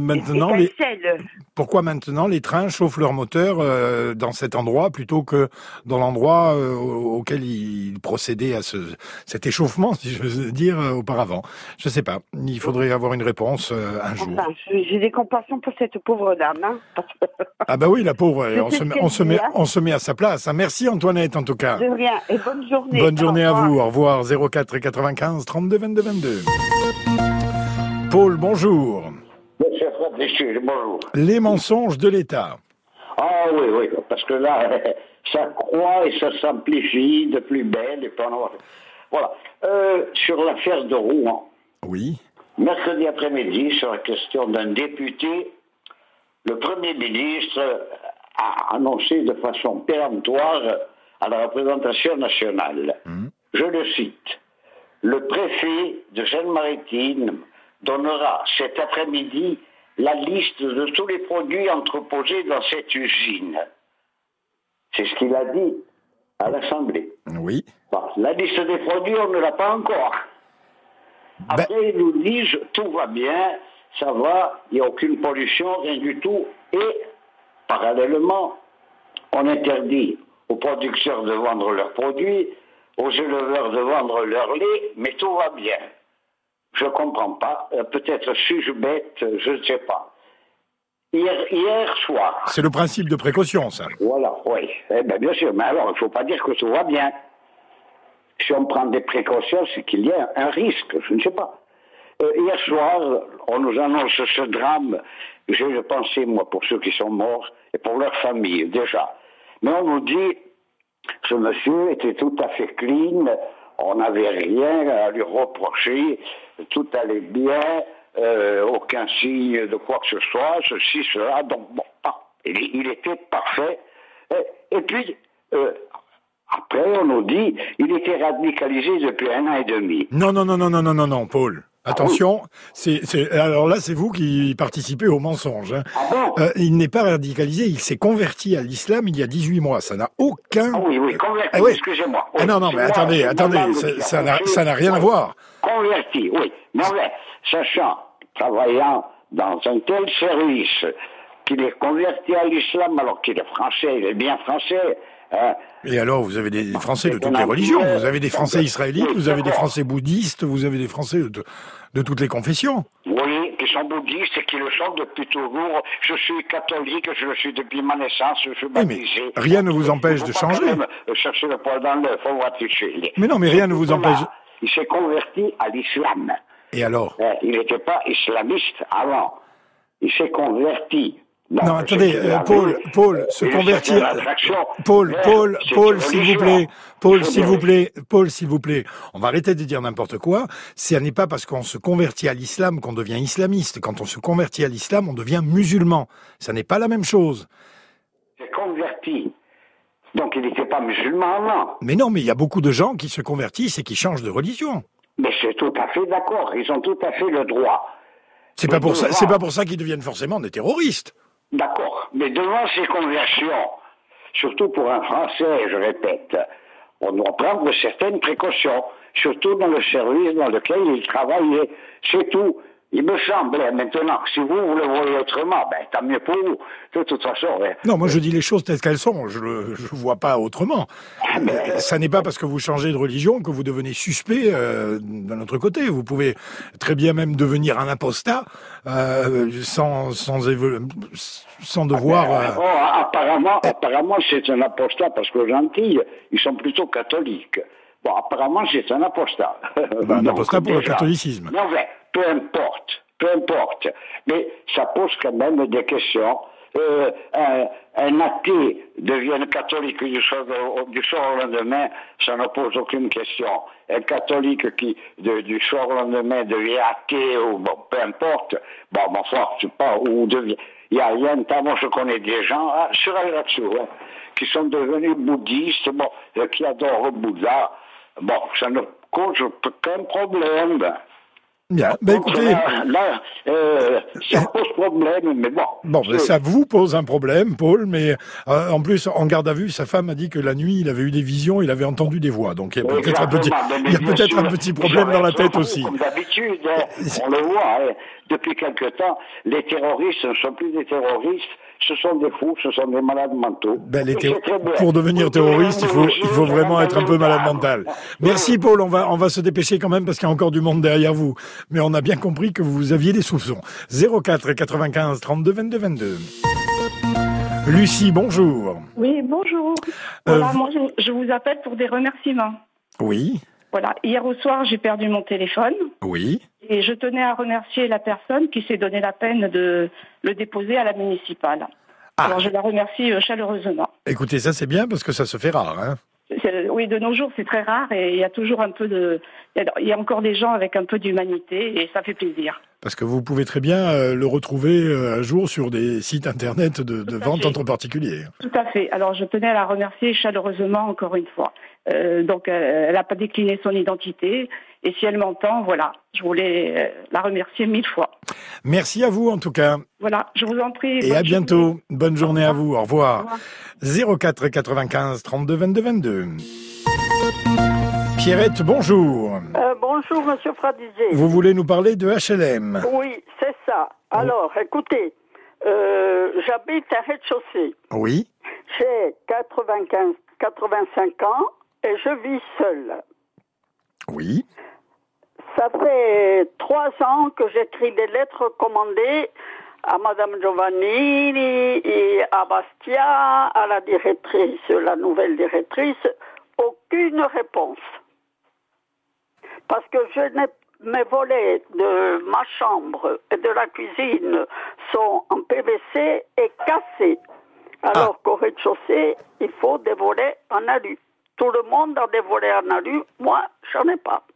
G: maintenant les trains chauffent leur moteur dans cet endroit plutôt que dans l'endroit auquel ils procédaient à cet échauffement, si je veux dire, auparavant. Je sais pas, il faudrait avoir une réponse un jour.
F: Enfin, j'ai des compassions pour cette pauvre dame. Hein,
G: ah bah oui, la pauvre, on se met à sa place. Hein. Merci Antoinette en tout cas.
F: De rien, et bonne journée.
G: Bonne journée à vous, au revoir, 04 95 32 22 22. Paul, bonjour.
H: Monsieur Fratici, bonjour.
G: Les mensonges de l'État.
H: Ah oui, parce que là, ça croît et ça s'amplifie de plus belle. Et voilà. Sur l'affaire de Rouen.
G: Oui.
H: Mercredi après-midi, sur la question d'un député, le Premier ministre a annoncé de façon péremptoire à la représentation nationale. Je le cite. Le préfet de Seine-Maritime donnera cet après-midi la liste de tous les produits entreposés dans cette usine. C'est ce qu'il a dit à l'Assemblée.
G: Oui.
H: Bon, la liste des produits, on ne l'a pas encore. Après, ils nous disent, tout va bien, ça va, il n'y a aucune pollution, rien du tout. Et, parallèlement, on interdit aux producteurs de vendre leurs produits, aux éleveurs de vendre leur lait, mais tout va bien. Je ne comprends pas. Peut-être suis-je bête, je ne sais pas. Hier soir...
G: C'est le principe de précaution, ça.
H: Voilà, oui. Eh bien, bien sûr, mais alors, il ne faut pas dire que tout va bien. Si on prend des précautions, c'est qu'il y a un risque, je ne sais pas. Hier soir, on nous annonce ce drame. J'ai pensé, moi, pour ceux qui sont morts et pour leurs familles, déjà. Mais on nous dit, ce monsieur était tout à fait clean, on n'avait rien à lui reprocher, tout allait bien, aucun signe de quoi que ce soit, ceci, cela, donc bon, il était parfait. Et puis, après, on nous dit, il était radicalisé depuis 1 an et demi.
G: Non, Paul. Attention, alors là, c'est vous qui participez au mensonge. Hein.
H: Ah bon
G: il n'est pas radicalisé, il s'est converti à l'islam il y a 18 mois. Ça n'a aucun...
H: Ah oui, converti, excusez-moi. Oui.
G: Non, mais attendez, ça n'a rien à voir.
H: Converti, oui. Mais sachant, travaillant dans un tel service, qu'il est converti à l'islam alors qu'il est français, il est bien français...
G: Et alors, vous avez des Français de toutes les religions. Vous avez des Français israélites, vous avez des Français bouddhistes, vous avez des Français de toutes les confessions.
H: Oui, qui sont bouddhistes et qui le sont depuis toujours. Je suis catholique, je le suis depuis ma naissance, je suis baptisé.
G: Mais rien ne vous empêche de changer.
H: Chercher le poil dans l'œuf, on va tricher.
G: Mais non, mais rien ne vous empêche...
H: Il s'est converti à l'islam.
G: Et alors?
H: Il n'était pas islamiste avant. Il s'est converti.
G: Non, attendez, Paul, se convertir. Paul, s'il vous plaît. On va arrêter de dire n'importe quoi. Ce n'est pas parce qu'on se convertit à l'islam qu'on devient islamiste. Quand on se convertit à l'islam, on devient musulman. Ça n'est pas la même chose.
H: C'est converti. Donc il n'était pas musulman avant.
G: Mais non, mais il y a beaucoup de gens qui se convertissent et qui changent de religion.
H: Mais c'est tout à fait d'accord. Ils ont tout à fait le droit.
G: C'est pas pour ça qu'ils deviennent forcément des terroristes.
H: D'accord, mais devant ces conversions, surtout pour un Français, je répète, on doit prendre certaines précautions, surtout dans le service dans lequel il travaillait. C'est tout. Il me semble, maintenant, si vous le voyez autrement, tant mieux pour vous. De toute façon...
G: Non, moi je dis les choses telles qu'elles sont, je vois pas autrement. Ça n'est pas parce que vous changez de religion que vous devenez suspect d'un autre côté. Vous pouvez très bien même devenir un apostat sans devoir...
H: Apparemment, c'est un apostat parce qu'aux Antilles, ils sont plutôt catholiques. Bon, apparemment, c'est un apostat.
G: Un apostat pour le catholicisme.
H: Non, mais peu importe. Mais ça pose quand même des questions. Un athée devienne catholique du soir au lendemain, ça ne pose aucune question. Un catholique qui, du soir au lendemain, devient athée, ou bon, peu importe, ma foi, je sais pas, où devient... Il y a un temps, moi je connais des gens, sur là-dessous, qui sont devenus bouddhistes, qui adorent Bouddha. Bon, ça ne cause aucun problème.
G: Bien, écoutez...
H: Là, ça pose problème, mais bon...
G: Bon, ça vous pose un problème, Paul, mais en plus, en garde à vue, sa femme a dit que la nuit, il avait eu des visions, il avait entendu des voix, donc il y a peut-être un petit problème dans la tête aussi.
H: Comme d'habitude, on le voit, depuis quelque temps, les terroristes ne sont plus des terroristes, ce sont des fous, ce sont des malades mentaux.
G: Pour devenir terroriste, il faut vraiment être un peu malade mental. Merci Paul, on va se dépêcher quand même parce qu'il y a encore du monde derrière vous. Mais on a bien compris que vous aviez des soupçons. 04 95 32 22 22. Lucie, bonjour.
I: Oui, bonjour. Voilà, moi je vous appelle pour des remerciements.
G: Oui.
I: Voilà, hier au soir, j'ai perdu mon téléphone.
G: Oui.
I: Et je tenais à remercier la personne qui s'est donné la peine de le déposer à la municipale. Alors je la remercie chaleureusement.
G: Écoutez, ça c'est bien parce que ça se fait rare, hein.
I: Oui, de nos jours, c'est très rare et il y a toujours un peu il y a encore des gens avec un peu d'humanité et ça fait plaisir.
G: Parce que vous pouvez très bien le retrouver un jour sur des sites internet de vente entre particuliers.
I: Tout à fait. Alors je tenais à la remercier chaleureusement encore une fois. Donc elle n'a pas décliné son identité. Et si elle m'entend, voilà, je voulais la remercier 1000 fois.
G: Merci à vous en tout cas.
I: Voilà, je vous en prie.
G: Et à bientôt. Bonne journée à vous. Au revoir. 04 95 32 22 22. Pierrette, bonjour.
J: Bonjour, monsieur Fradizier.
G: Vous voulez nous parler de HLM?
J: Oui, c'est ça. Alors, écoutez, j'habite à rez-de-chaussée.
G: Oui.
J: J'ai 85 ans et je vis seule.
G: Oui.
J: Ça fait 3 ans que j'écris des lettres recommandées à Madame Giovannini et à Bastia, à la directrice, la nouvelle directrice. Aucune réponse. Parce que mes volets de ma chambre et de la cuisine sont en PVC et cassés. Alors qu'au rez-de-chaussée, il faut des volets en alu. Tout le monde a des volets en alu, moi, j'en ai pas.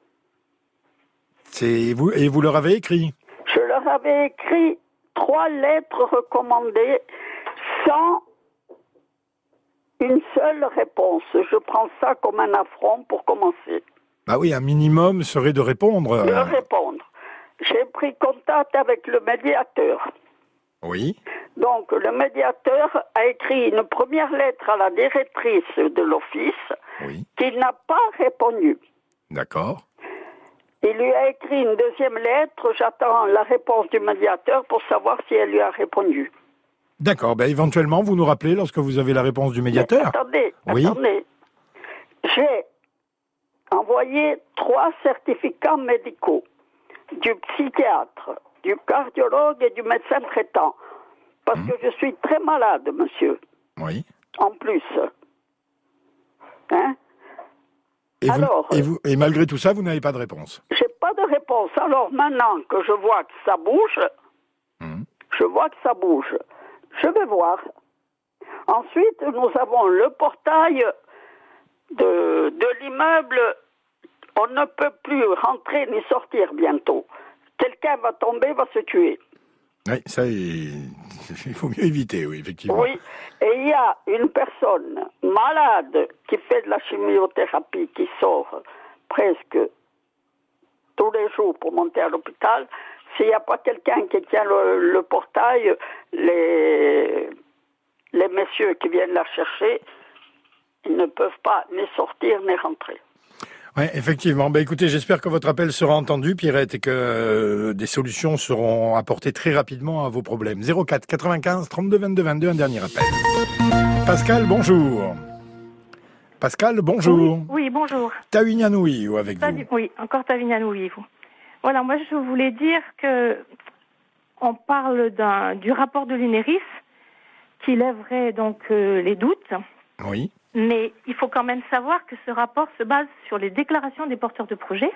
G: Et vous leur avez écrit?
J: Je leur avais écrit 3 lettres recommandées sans une seule réponse. Je prends ça comme un affront pour commencer.
G: Bah oui, un minimum serait de répondre.
J: De répondre. J'ai pris contact avec le médiateur.
G: Oui.
J: Donc, le médiateur a écrit une première lettre à la directrice de l'office qui n'a pas répondu.
G: D'accord.
J: Il lui a écrit une deuxième lettre. J'attends la réponse du médiateur pour savoir si elle lui a répondu.
G: D'accord. Ben, éventuellement, vous nous rappelez lorsque vous avez la réponse du médiateur.
J: Mais attendez. J'ai envoyé 3 certificats médicaux du psychiatre, du cardiologue et du médecin traitant. Parce que je suis très malade, monsieur.
G: Oui.
J: En plus. Hein?
G: Et malgré tout ça, vous n'avez pas de réponse?
J: J'ai pas de réponse. Alors maintenant que je vois que ça bouge, je vais voir. Ensuite, nous avons le portail de l'immeuble. On ne peut plus rentrer ni sortir bientôt. Quelqu'un va tomber, va se tuer.
G: Oui, ça, il faut mieux éviter, oui, effectivement.
J: Oui, et il y a une personne malade qui fait de la chimiothérapie, qui sort presque tous les jours pour monter à l'hôpital. S'il n'y a pas quelqu'un qui tient le portail, les messieurs qui viennent la chercher, ils ne peuvent pas ni sortir ni rentrer.
G: Oui, effectivement. Ben, écoutez, j'espère que votre appel sera entendu, Pierrette, et que des solutions seront apportées très rapidement à vos problèmes. 04 95 32 22 22, un dernier appel. Pascal, bonjour. Pascal, bonjour.
K: Oui, bonjour.
G: Tawignanouï, ou avec vous?
K: Oui, encore Tawignanouï, vous. Voilà, moi je voulais dire que on parle du rapport de l'UNERIS qui lèverait donc les doutes.
G: Oui.
K: Mais il faut quand même savoir que ce rapport se base sur les déclarations des porteurs de projets.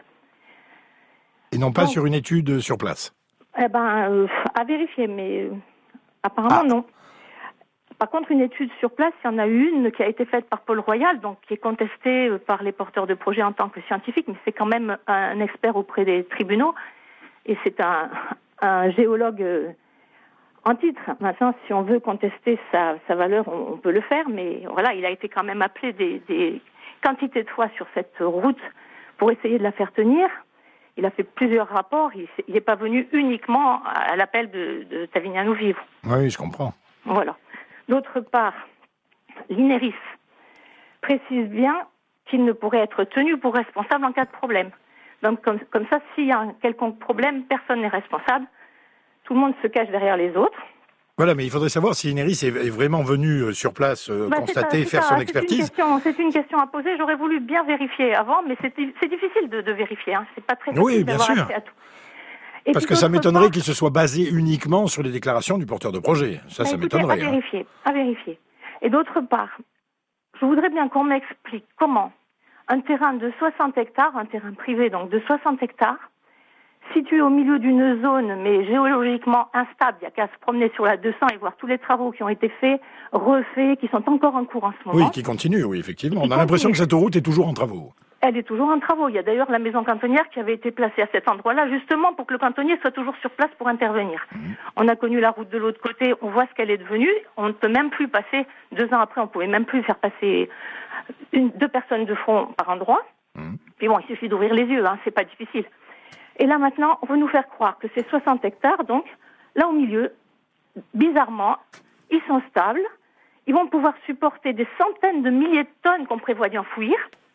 G: Et non pas sur une étude sur place.
K: Eh ben, à vérifier, mais apparemment non. Par contre, une étude sur place, il y en a une qui a été faite par Paul Royal, donc qui est contestée par les porteurs de projets en tant que scientifique, mais c'est quand même un expert auprès des tribunaux, et c'est un géologue en titre. Maintenant, si on veut contester sa valeur, on peut le faire, mais voilà, il a été quand même appelé des quantités de fois sur cette route pour essayer de la faire tenir. Il a fait plusieurs rapports, il n'est pas venu uniquement à l'appel de Tawignanouï.
G: Oui, je comprends.
K: Voilà. D'autre part, l'INERIS précise bien qu'il ne pourrait être tenu pour responsable en cas de problème. Donc comme ça, s'il y a un quelconque problème, personne n'est responsable. Tout le monde se cache derrière les autres.
G: Voilà, mais il faudrait savoir si l'INERIS est vraiment venu sur place constater, faire son expertise.
K: C'est une question à poser. J'aurais voulu bien vérifier avant, mais c'est difficile de vérifier. Hein. C'est pas très facile
G: oui, bien
K: d'avoir
G: sûr.
K: accès à tout.
G: Parce que ça m'étonnerait qu'il se soit basé uniquement sur les déclarations du porteur de projet. Ça m'étonnerait.
K: À vérifier. Et d'autre part, je voudrais bien qu'on m'explique comment un terrain de 60 hectares, un terrain privé donc de 60 hectares, situé au milieu d'une zone mais géologiquement instable, il n'y a qu'à se promener sur la 200 et voir tous les travaux qui ont été faits, refaits, qui sont encore en cours en ce moment.
G: Oui, qui continuent, oui, effectivement. On a l'impression que cette route est toujours en travaux.
K: Elle est toujours en travaux. Il y a d'ailleurs la maison cantonnière qui avait été placée à cet endroit-là, justement pour que le cantonnier soit toujours sur place pour intervenir. On a connu la route de l'autre côté, on voit ce qu'elle est devenue. On ne peut même plus passer, 2 ans après, on pouvait même plus faire passer 2 personnes de front par endroit. Puis bon, il suffit d'ouvrir les yeux, c'est pas difficile. Et là maintenant, on veut nous faire croire que c'est 60 hectares, donc là au milieu, bizarrement, ils sont stables, ils vont pouvoir supporter des centaines de milliers de tonnes qu'on prévoit d'y enfouir.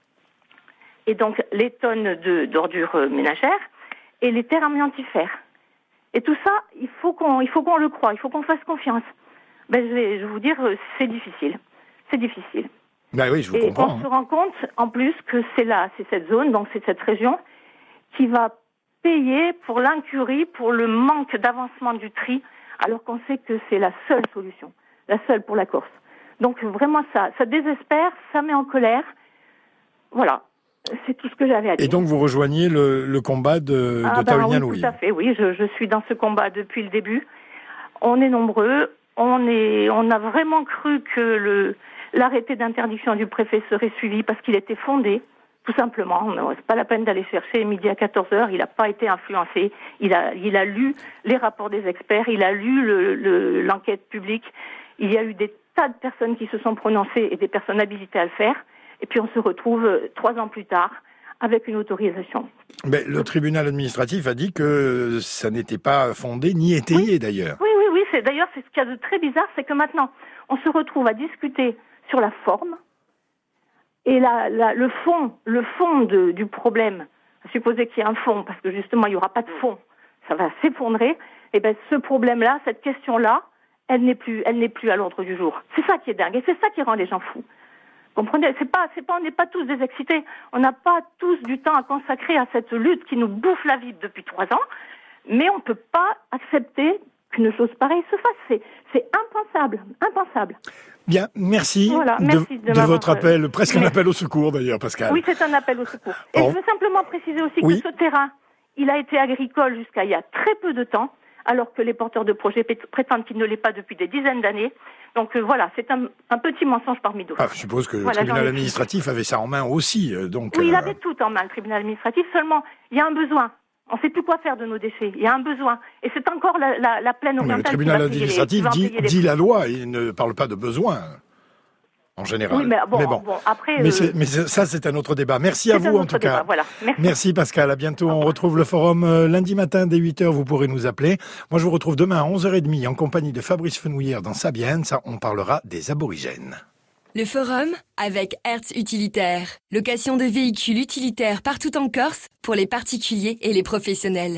K: Et donc les tonnes d'ordures ménagères et les terres amiantifères. Et tout ça, il faut qu'on le croie, il faut qu'on fasse confiance. Je vais vous dire, c'est difficile. C'est difficile.
G: Ben oui, je vous comprends.
K: Et on se rend compte, en plus, que c'est cette zone, donc c'est cette région, qui va payer pour l'incurie, pour le manque d'avancement du tri, alors qu'on sait que c'est la seule solution, la seule pour la Corse. Donc vraiment ça désespère, ça met en colère. Voilà. C'est tout ce que j'avais à dire.
G: Et donc vous rejoignez le combat de Taounian Louis.
K: Oui, tout à fait, oui, je suis dans ce combat depuis le début. On est nombreux, on a vraiment cru que l'arrêté d'interdiction du préfet serait suivi parce qu'il était fondé, tout simplement. C'est pas la peine d'aller chercher midi à 14h, il n'a pas été influencé, il a lu les rapports des experts, il a lu l'enquête publique, il y a eu des tas de personnes qui se sont prononcées et des personnes habilitées à le faire. Et puis on se retrouve 3 ans plus tard avec une autorisation.
G: Mais le tribunal administratif a dit que ça n'était pas fondé ni étayé d'ailleurs.
K: Oui. D'ailleurs, c'est ce qu'il y a de très bizarre, c'est que maintenant, on se retrouve à discuter sur la forme et le fond du problème. À supposer qu'il y ait un fond, parce que justement, il n'y aura pas de fond, ça va s'effondrer. Et ben, ce problème-là, cette question-là, elle n'est plus à l'ordre du jour. C'est ça qui est dingue et c'est ça qui rend les gens fous. Comprenez, on n'est pas tous des excités. On n'a pas tous du temps à consacrer à cette lutte qui nous bouffe la vie depuis 3 ans. Mais on ne peut pas accepter qu'une chose pareille se fasse. C'est impensable.
G: Bien, merci,
K: merci
G: de votre appel, presque un appel au secours d'ailleurs, Pascal.
K: Oui, c'est un appel au secours. Et je veux simplement préciser aussi que ce terrain, il a été agricole jusqu'à il y a très peu de temps, alors que les porteurs de projets prétendent qu'il ne l'est pas depuis des dizaines d'années. Donc voilà, c'est un petit mensonge parmi d'autres.
G: Je suppose que le tribunal administratif avait ça en main aussi.
K: Oui, il avait tout en main, le tribunal administratif, seulement il y a un besoin. On ne sait plus quoi faire de nos déchets. Il y a un besoin. Et c'est encore la plaine orientale.
G: Mais le tribunal administratif dit la loi, il ne parle pas de besoin, en général.
K: Oui, mais bon après...
G: Mais ça, c'est un autre débat. Merci à vous, en tout cas.
K: Voilà.
G: Merci, Pascal. À bientôt. On retrouve le forum lundi matin dès 8h. Vous pourrez nous appeler. Moi, je vous retrouve demain à 11h30 en compagnie de Fabrice Fenouillère dans Sabienne. On parlera des aborigènes.
B: Le forum avec Hertz Utilitaire. Location de véhicules utilitaires partout en Corse pour les particuliers et les professionnels.